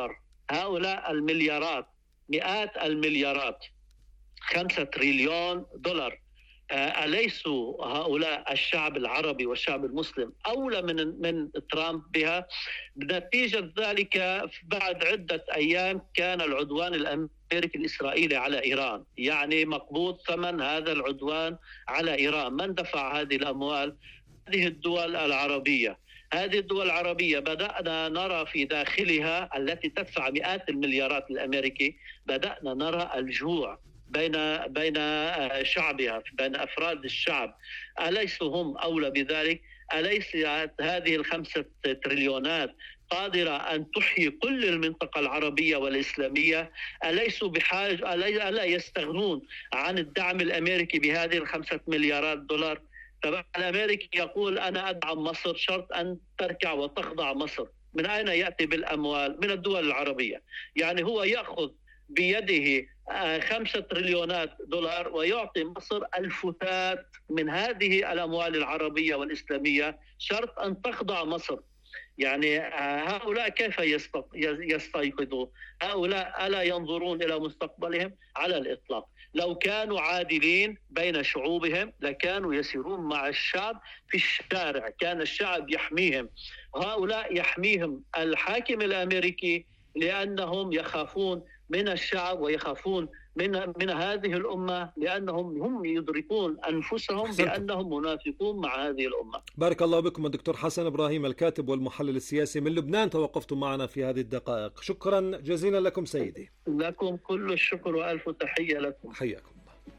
G: هؤلاء المليارات، مئات المليارات، خمسة تريليون دولار، أليسوا هؤلاء الشعب العربي والشعب المسلم أولى من من ترامب بها؟ بنتيجة ذلك بعد عدة أيام كان العدوان الأمريكي الإسرائيلي على إيران، يعني مقبوض ثمن هذا العدوان على إيران. من دفع هذه الأموال؟ هذه الدول العربية. هذه الدول العربية بدأنا نرى في داخلها التي تدفع مئات المليارات الأمريكي، بدأنا نرى الجوع بين بين شعبها، بين أفراد الشعب. أليسوا هم أولى بذلك؟ أليس هذه الخمسة تريليونات قادرة أن تحيي كل المنطقة العربية والإسلامية؟ أليسوا بحاجة، ألا يستغنون عن الدعم الأمريكي بهذه الخمسة مليارات دولار؟ طبعا الأمريكي يقول أنا أدعم مصر شرط أن تركع وتخضع مصر. من أين يأتي بالأموال؟ من الدول العربية. يعني هو يأخذ بيده خمسة تريليونات دولار ويعطي مصر الفتات من هذه الأموال العربية والإسلامية شرط أن تخضع مصر. يعني هؤلاء كيف يستيقظوا؟ هؤلاء ألا ينظرون إلى مستقبلهم؟ على الإطلاق. لو كانوا عادلين بين شعوبهم لكانوا يسيرون مع الشعب في الشارع، كان الشعب يحميهم. هؤلاء يحميهم الحاكم الأمريكي لأنهم يخافون من الشعب ويخافون من من هذه الأمة، لأنهم هم يدركون أنفسهم بأنهم منافقون مع هذه الأمة.
E: بارك الله بكم الدكتور حسن إبراهيم، الكاتب والمحلل السياسي من لبنان، توقفتم معنا في هذه الدقائق. شكرا جزيلا لكم سيدي.
G: لكم كل الشكر وألف تحية لكم.
E: حياكم.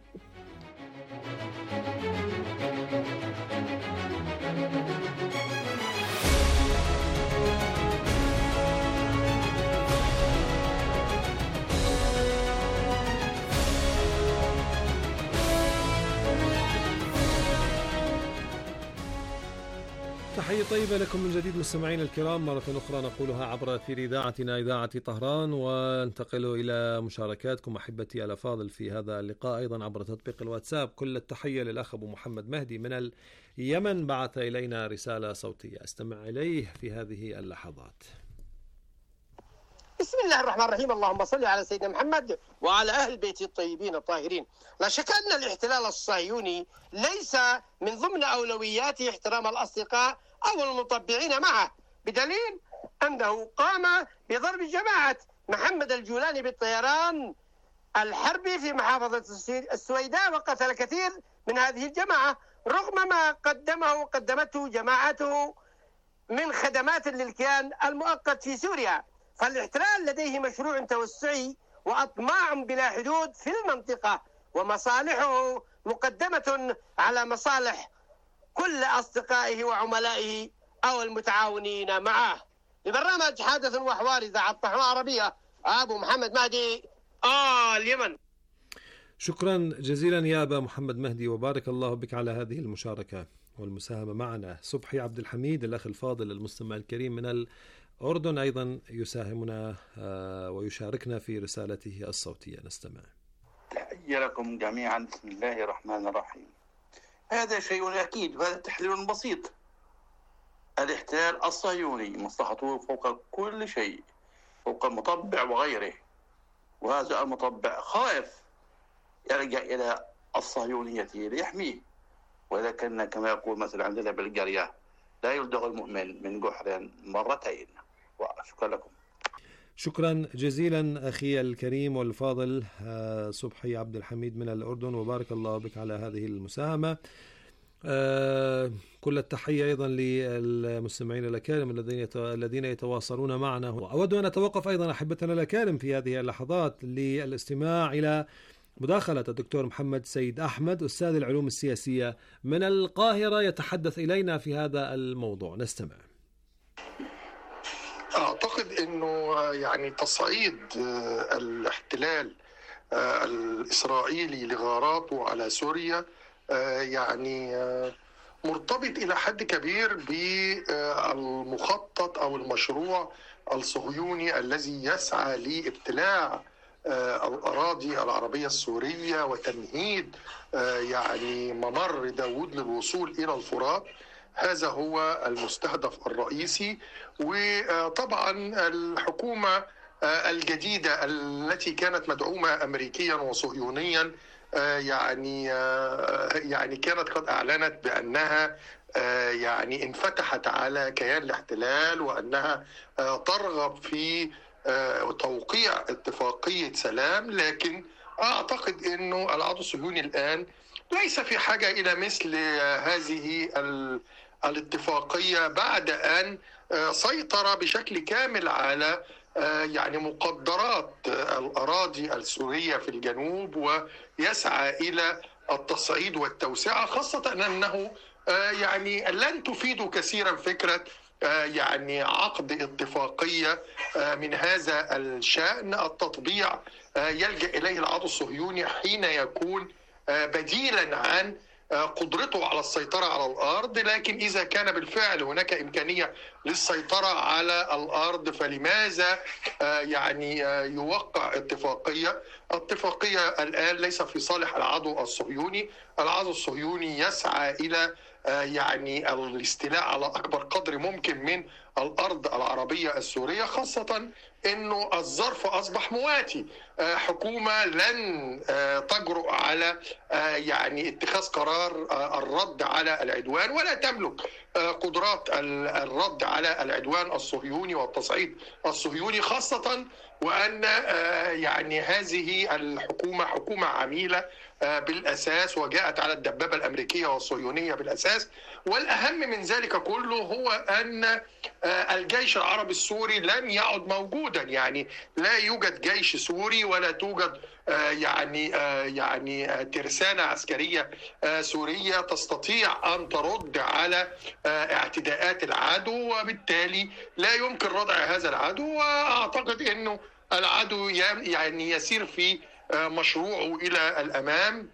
E: تحية طيبة لكم من جديد مستمعين الكرام، مرة أخرى نقولها عبر أثير إذاعتنا إذاعة طهران، وانتقل إلى مشاركاتكم أحبتي الأفاضل في هذا اللقاء أيضا عبر تطبيق الواتساب. كل التحية للأخ أبو محمد مهدي من اليمن، بعث إلينا رسالة صوتية استمع إليه في هذه اللحظات.
H: بسم الله الرحمن الرحيم، اللهم صل على سيدنا محمد وعلى أهل بيته الطيبين الطاهرين. لا شك أن الاحتلال الصهيوني ليس من ضمن أولوياته احترام الأصدقاء أو المطبعين معه، بدليل أنه قام بضرب جماعة محمد الجولاني بالطيران الحربي في محافظة السويداء وقتل كثير من هذه الجماعة، رغم ما قدمه قدمته جماعته من خدمات للكيان المؤقت في سوريا. فالاحتلال لديه مشروع توسعي وأطماع بلا حدود في المنطقة، ومصالحه مقدمة على مصالح كل أصدقائه وعملائه أو المتعاونين معه. لبرنامج حادث وحوار إذاعة الطهران العربية، أبو محمد مهدي، آه اليمن.
E: شكرا جزيلا يا أبا محمد مهدي، وبارك الله بك على هذه المشاركة والمساهمة معنا. صبحي عبد الحميد الأخ الفاضل المستمع الكريم من الأردن أيضا يساهمنا ويشاركنا في رسالته الصوتية، نستمع.
I: تحية لكم جميعا. بسم الله الرحمن الرحيم. هذا شيء أكيد، وهذا تحليل بسيط. الاحتلال الصهيوني مصلحته فوق كل شيء، فوق المطبع وغيره، وهذا المطبع خائف يرجع إلى الصهيونية ليحميه، ولكن كما يقول مثلا عندنا بالقرية لا يلدغ المؤمن من جحر مرتين. وشكرا لكم.
E: شكرا جزيلا أخي الكريم والفاضل صبحي عبد الحميد من الأردن، وبارك الله بك على هذه المساهمة. كل التحية أيضا للمستمعين الأكارم الذين يتواصلون معنا. وأود أن أتوقف أيضا أحبتنا الأكارم في هذه اللحظات للاستماع إلى مداخلة الدكتور محمد سيد أحمد أستاذ العلوم السياسية من القاهرة، يتحدث إلينا في هذا الموضوع، نستمع.
J: أعتقد أنه يعني تصعيد الاحتلال الإسرائيلي لغاراته على سوريا يعني مرتبط إلى حد كبير بالمخطط أو المشروع الصهيوني الذي يسعى لابتلاع الأراضي العربية السورية وتمهيد يعني ممر داود للوصول إلى الفرات. هذا هو المستهدف الرئيسي. وطبعا الحكومة الجديدة التي كانت مدعومة أمريكيا وصهيونيا يعني يعني كانت قد أعلنت بأنها يعني انفتحت على كيان الاحتلال، وأنها ترغب في توقيع اتفاقية سلام. لكن أعتقد أنه العدو الصهيوني الآن ليس في حاجة إلى مثل هذه الاتفاقية بعد أن سيطر بشكل كامل على يعني مقدرات الأراضي السورية في الجنوب، ويسعى إلى التصعيد والتوسعة، خاصة أنه يعني لن تفيد كثيرا فكرة يعني عقد اتفاقية من هذا الشأن. التطبيع يلجأ إليه العدو الصهيوني حين يكون بديلا عن قدرته على السيطرة على الأرض، لكن إذا كان بالفعل هناك إمكانية للسيطرة على الأرض فلماذا يعني يوقع اتفاقية؟ اتفاقية الآن ليس في صالح العدو الصهيوني. العدو الصهيوني يسعى إلى يعني الاستيلاء على أكبر قدر ممكن من الأرض العربية السورية، خاصة أنه الظرف أصبح مواتي. حكومة لن تجرؤ على يعني اتخاذ قرار الرد على العدوان، ولا تملك قدرات الرد على العدوان الصهيوني والتصعيد الصهيوني، خاصة وأن يعني هذه الحكومة حكومة عميلة بالأساس، وجاءت على الدبابة الأمريكية والصهيونية بالأساس. والأهم من ذلك كله هو أن الجيش العربي السوري لم يعد موجودا، يعني لا يوجد جيش سوري ولا توجد يعني يعني ترسانة عسكرية سورية تستطيع أن ترد على اعتداءات العدو، وبالتالي لا يمكن ردع هذا العدو. وأعتقد أنه العدو يعني يسير في مشروعه إلى الأمام،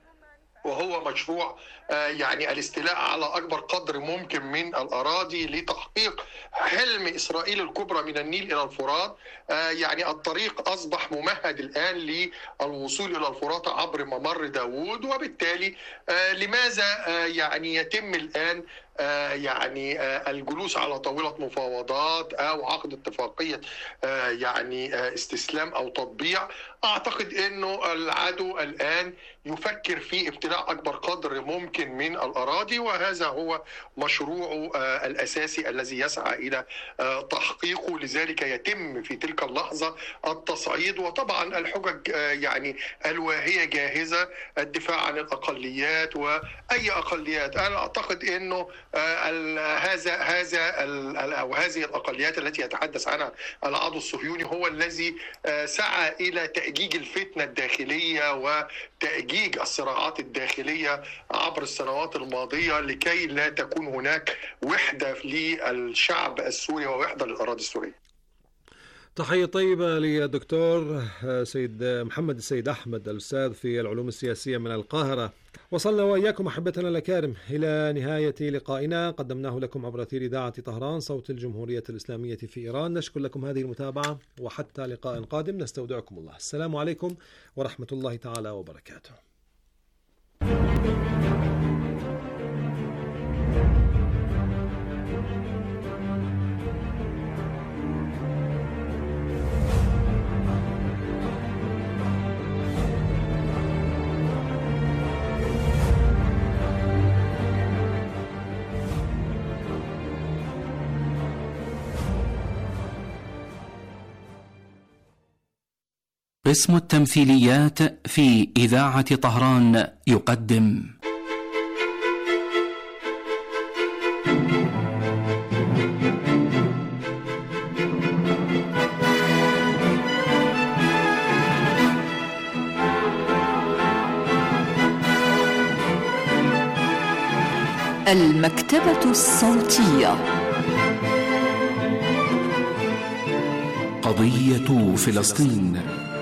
J: وهو مشروع يعني الاستيلاء على أكبر قدر ممكن من الأراضي لتحقيق حلم إسرائيل الكبرى من النيل إلى الفرات. يعني الطريق أصبح ممهد الآن للوصول إلى الفرات عبر ممر داوود، وبالتالي لماذا يعني يتم الآن يعني الجلوس على طاولة مفاوضات أو عقد اتفاقية يعني استسلام أو تطبيع؟ أعتقد أنه العدو الآن يفكر في ابتلاع أكبر قدر ممكن من الأراضي، وهذا هو مشروعه الأساسي الذي يسعى إلى تحقيقه. لذلك يتم في تلك اللحظة التصعيد، وطبعا الحجج يعني الواهية جاهزة، الدفاع عن الأقليات وأي أقليات. أنا أعتقد أنه هذا هذا أو هذه الأقليات التي يتحدث عنها العدو الصهيوني هو الذي سعى إلى تأجيج الفتنة الداخلية وتأجيج الصراعات الداخلية عبر السنوات الماضية، لكي لا تكون هناك وحدة للشعب السوري ووحدة للأراضي السورية.
E: تحية طيبة للدكتور سيد محمد السيد أحمد، الأستاذ في العلوم السياسية من القاهرة. وصلنا وإياكم أحبتنا الأكارم إلى نهاية لقائنا قدمناه لكم عبر أثير إذاعة طهران صوت الجمهورية الإسلامية في إيران. نشكر لكم هذه المتابعة، وحتى لقاء قادم نستودعكم الله. السلام عليكم ورحمة الله تعالى وبركاته.
K: قسم التمثيليات في إذاعة طهران يقدم
L: المكتبة الصوتية.
K: قضية فلسطين.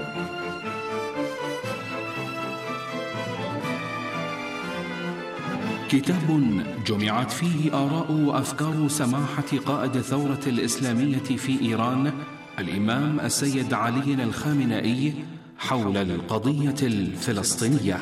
K: كتاب جمعت فيه آراء وأفكار سماحة قائد الثورة الإسلامية في إيران الإمام السيد علي الخامنئي حول القضية الفلسطينية.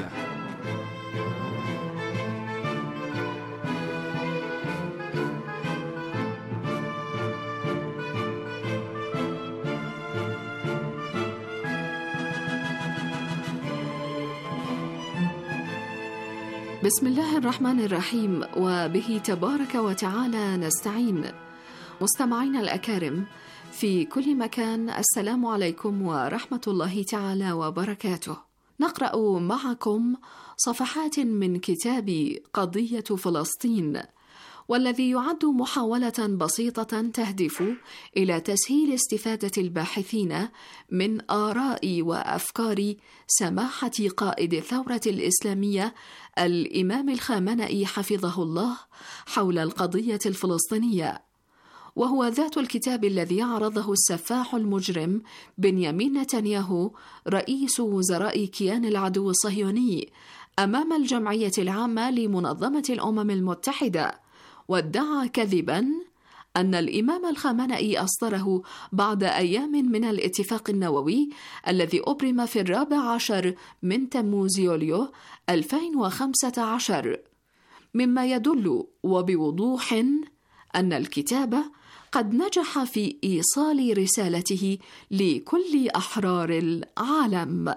C: بسم الله الرحمن الرحيم، وبه تبارك وتعالى نستعين. مستمعينا الأكارم في كل مكان، السلام عليكم ورحمة الله تعالى وبركاته. نقرأ معكم صفحات من كتاب قضية فلسطين، والذي يعد محاولة بسيطة تهدف إلى تسهيل استفادة الباحثين من آراء وأفكار سماحة قائد الثورة الإسلامية الإمام الخامنئي حفظه الله حول القضية الفلسطينية، وهو ذات الكتاب الذي عرضه السفاح المجرم بنيامين نتنياهو رئيس وزراء كيان العدو الصهيوني أمام الجمعية العامة لمنظمة الأمم المتحدة، وادعى كذباً أن الإمام الخامنئي أصدره بعد أيام من الاتفاق النووي الذي أبرم في الرابع عشر من تموز يوليو ألفين وخمسة عشر، مما يدل وبوضوح أن الكتاب قد نجح في إيصال رسالته لكل أحرار العالم.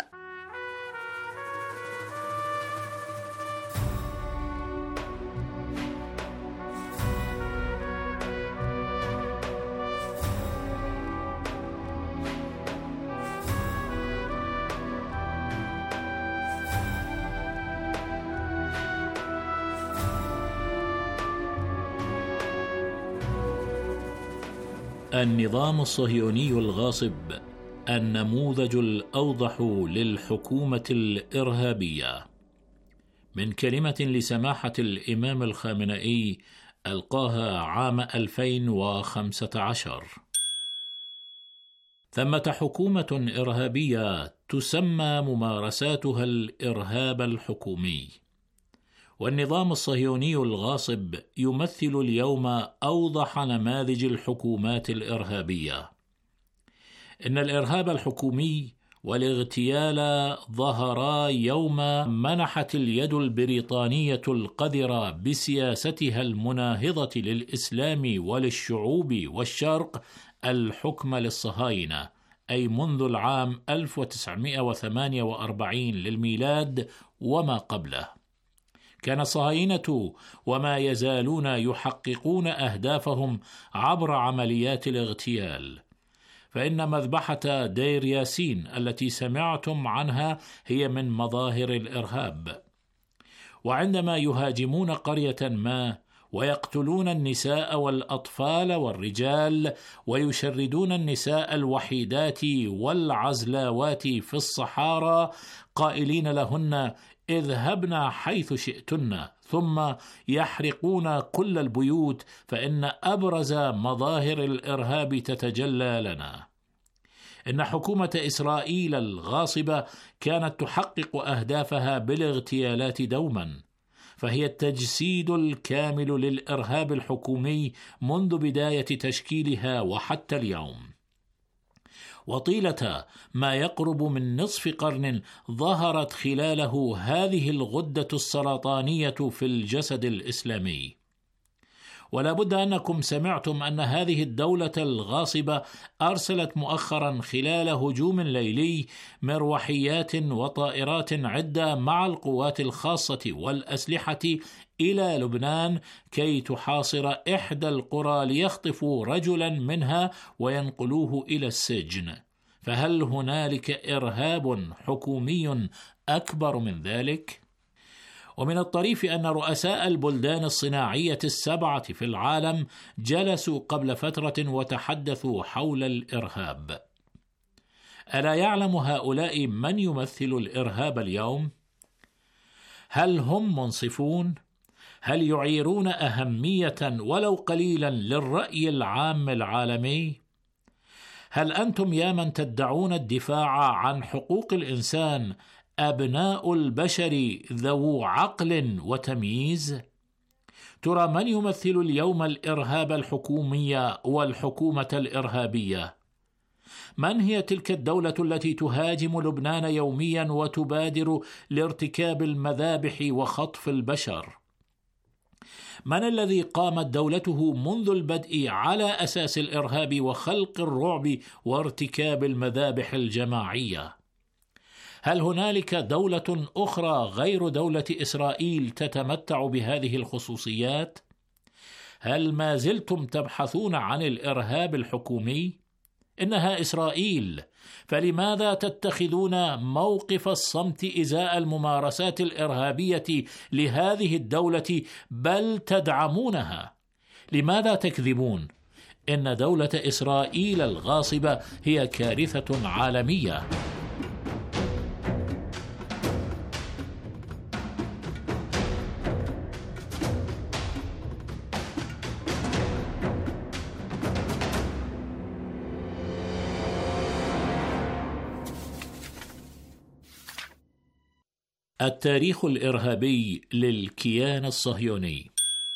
L: النظام الصهيوني الغاصب النموذج الأوضح للحكومة الإرهابية. من كلمة لسماحة الإمام الخامنئي ألقاها عام ألفين وخمسة عشر: ثمة حكومة إرهابية تسمى ممارساتها الإرهاب الحكومي، والنظام الصهيوني الغاصب يمثل اليوم أوضح نماذج الحكومات الإرهابية. إن الإرهاب الحكومي والاغتيال ظهرا يوم منحت اليد البريطانية القذرة بسياستها المناهضة للإسلام وللشعوب والشرق الحكم للصهاينة، أي منذ العام ألف وتسعمائة وثمانية وأربعين للميلاد وما قبله. كان الصهاينة وما يزالون يحققون أهدافهم عبر عمليات الاغتيال، فإن مذبحة دير ياسين التي سمعتم عنها هي من مظاهر الإرهاب. وعندما يهاجمون قرية ما ويقتلون النساء والأطفال والرجال ويشردون النساء الوحيدات والعزلاوات في الصحارى قائلين لهن اذهبنا حيث شئتن، ثم يحرقون كل البيوت، فإن أبرز مظاهر الإرهاب تتجلى لنا. إن حكومة إسرائيل الغاصبة كانت تحقق أهدافها بالاغتيالات دوما، فهي التجسيد الكامل للإرهاب الحكومي منذ بداية تشكيلها وحتى اليوم. وطيلة ما يقرب من نصف قرن ظهرت خلاله هذه الغدة السرطانية في الجسد الإسلامي. ولا بد أنكم سمعتم أن هذه الدولة الغاصبة أرسلت مؤخرا خلال هجوم ليلي مروحيات وطائرات عدة مع القوات الخاصة والأسلحة إلى لبنان كي تحاصر إحدى القرى ليخطفوا رجلا منها وينقلوه إلى السجن. فهل هنالك إرهاب حكومي أكبر من ذلك؟ ومن الطريف أن رؤساء البلدان الصناعية السبعة في العالم جلسوا قبل فترة وتحدثوا حول الإرهاب. ألا يعلم هؤلاء من يمثل الإرهاب اليوم؟ هل هم منصفون؟ هل يعيرون أهمية ولو قليلا للرأي العام العالمي؟ هل أنتم يا من تدعون الدفاع عن حقوق الإنسان أبناء البشر ذو عقل وتمييز؟ ترى من يمثل اليوم الإرهاب الحكومي والحكومة الإرهابية؟ من هي تلك الدولة التي تهاجم لبنان يوميا وتبادر لارتكاب المذابح وخطف البشر؟ من الذي قامت دولته منذ البدء على أساس الإرهاب وخلق الرعب وارتكاب المذابح الجماعية؟ هل هنالك دولة أخرى غير دولة إسرائيل تتمتع بهذه الخصوصيات؟ هل ما زلتم تبحثون عن الإرهاب الحكومي؟ إنها إسرائيل، فلماذا تتخذون موقف الصمت إزاء الممارسات الإرهابية لهذه الدولة بل تدعمونها؟ لماذا تكذبون؟ إن دولة إسرائيل الغاصبة هي كارثة عالمية. التاريخ الإرهابي للكيان الصهيوني.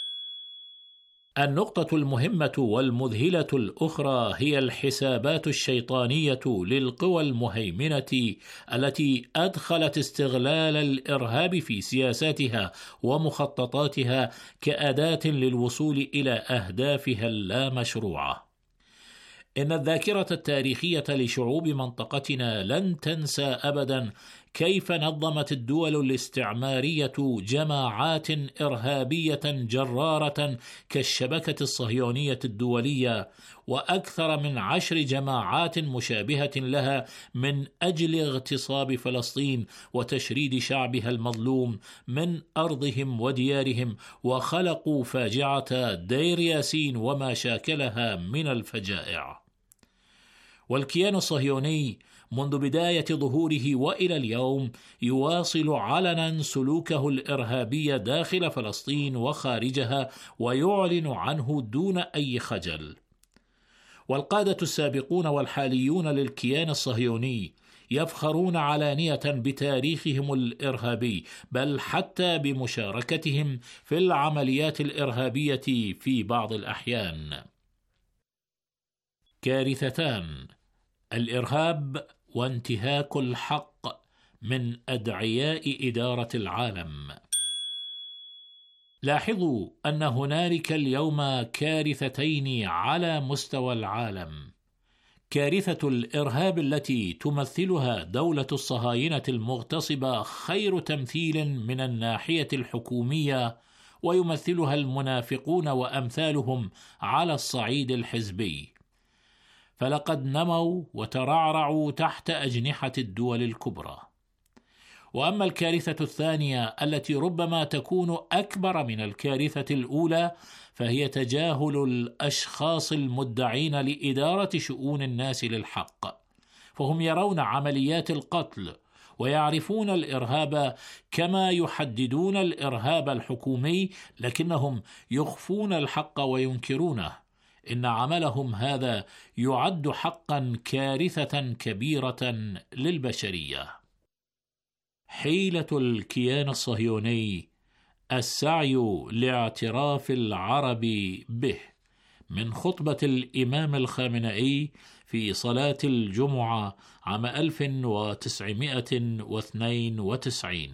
L: النقطة المهمة والمذهلة الأخرى هي الحسابات الشيطانية للقوى المهيمنة التي أدخلت استغلال الإرهاب في سياساتها ومخططاتها كأداة للوصول إلى أهدافها اللامشروعة. إن الذاكرة التاريخية لشعوب منطقتنا لن تنسى أبدا كيف نظمت الدول الاستعمارية جماعات إرهابية جرارة كالشبكة الصهيونية الدولية وأكثر من عشر جماعات مشابهة لها من أجل اغتصاب فلسطين وتشريد شعبها المظلوم من أرضهم وديارهم، وخلقوا فاجعة دير ياسين وما شاكلها من الفجائع. والكيان الصهيوني منذ بداية ظهوره وإلى اليوم يواصل علنا سلوكه الإرهابي داخل فلسطين وخارجها، ويعلن عنه دون أي خجل. والقادة السابقون والحاليون للكيان الصهيوني يفخرون علانية بتاريخهم الإرهابي، بل حتى بمشاركتهم في العمليات الإرهابية في بعض الأحيان. كارثتان: الإرهاب وانتهاك الحق من أدعياء إدارة العالم. لاحظوا أن هنالك اليوم كارثتين على مستوى العالم: كارثة الإرهاب التي تمثلها دولة الصهاينة المغتصبة خير تمثيل من الناحية الحكومية، ويمثلها المنافقون وأمثالهم على الصعيد الحزبي، فلقد نموا وترعرعوا تحت أجنحة الدول الكبرى. وأما الكارثة الثانية التي ربما تكون أكبر من الكارثة الأولى، فهي تجاهل الأشخاص المدعين لإدارة شؤون الناس للحق، فهم يرون عمليات القتل ويعرفون الإرهاب كما يحددون الإرهاب الحكومي، لكنهم يخفون الحق وينكرونه. إن عملهم هذا يعد حقا كارثة كبيرة للبشرية. حيلة الكيان الصهيوني السعي لاعتراف العرب به، من خطبة الإمام الخامنئي في صلاة الجمعة عام ألف وتسعمائة واثنين وتسعين.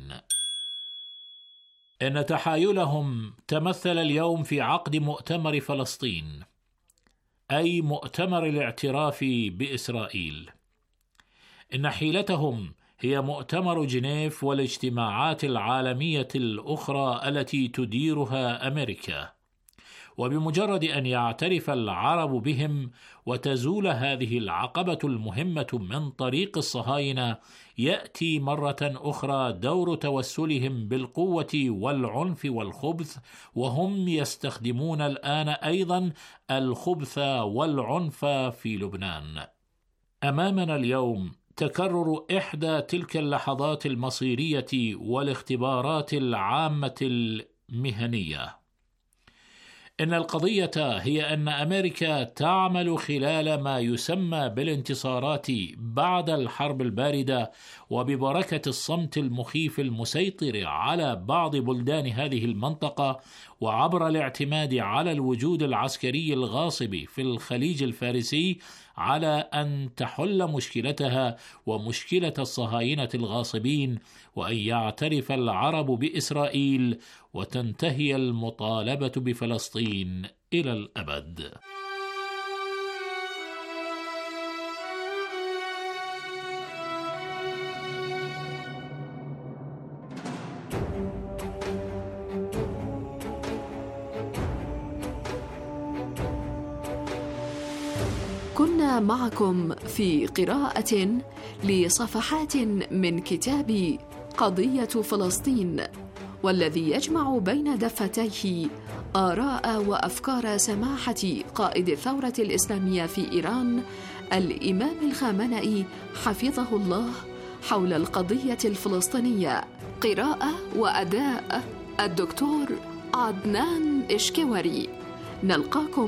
L: إن تحايلهم تمثل اليوم في عقد مؤتمر فلسطين، أي مؤتمر الاعتراف بإسرائيل. إن حيلتهم هي مؤتمر جنيف والاجتماعات العالمية الأخرى التي تديرها أمريكا، وبمجرد أن يعترف العرب بهم وتزول هذه العقبة المهمة من طريق الصهاينة، يأتي مرة أخرى دور توسلهم بالقوة والعنف والخبث، وهم يستخدمون الآن أيضا الخبث والعنف في لبنان. أمامنا اليوم تكرر إحدى تلك اللحظات المصيرية والاختبارات العامة المهنية. إن القضية هي أن أمريكا تعمل خلال ما يسمى بالانتصارات بعد الحرب الباردة، وببركة الصمت المخيف المسيطر على بعض بلدان هذه المنطقة، وعبر الاعتماد على الوجود العسكري الغاصب في الخليج الفارسي، على أن تحل مشكلتها ومشكلة الصهاينة الغاصبين، وأن يعترف العرب بإسرائيل، وتنتهي المطالبة بفلسطين إلى الأبد.
C: كنا معكم في قراءة لصفحات من كتاب قضية فلسطين، والذي يجمع بين دفتيه آراء وأفكار سماحة قائد الثورة الإسلامية في إيران الإمام الخامنئي حفظه الله حول القضية الفلسطينية. قراءة وأداء الدكتور عدنان إشكوري. نلقاكم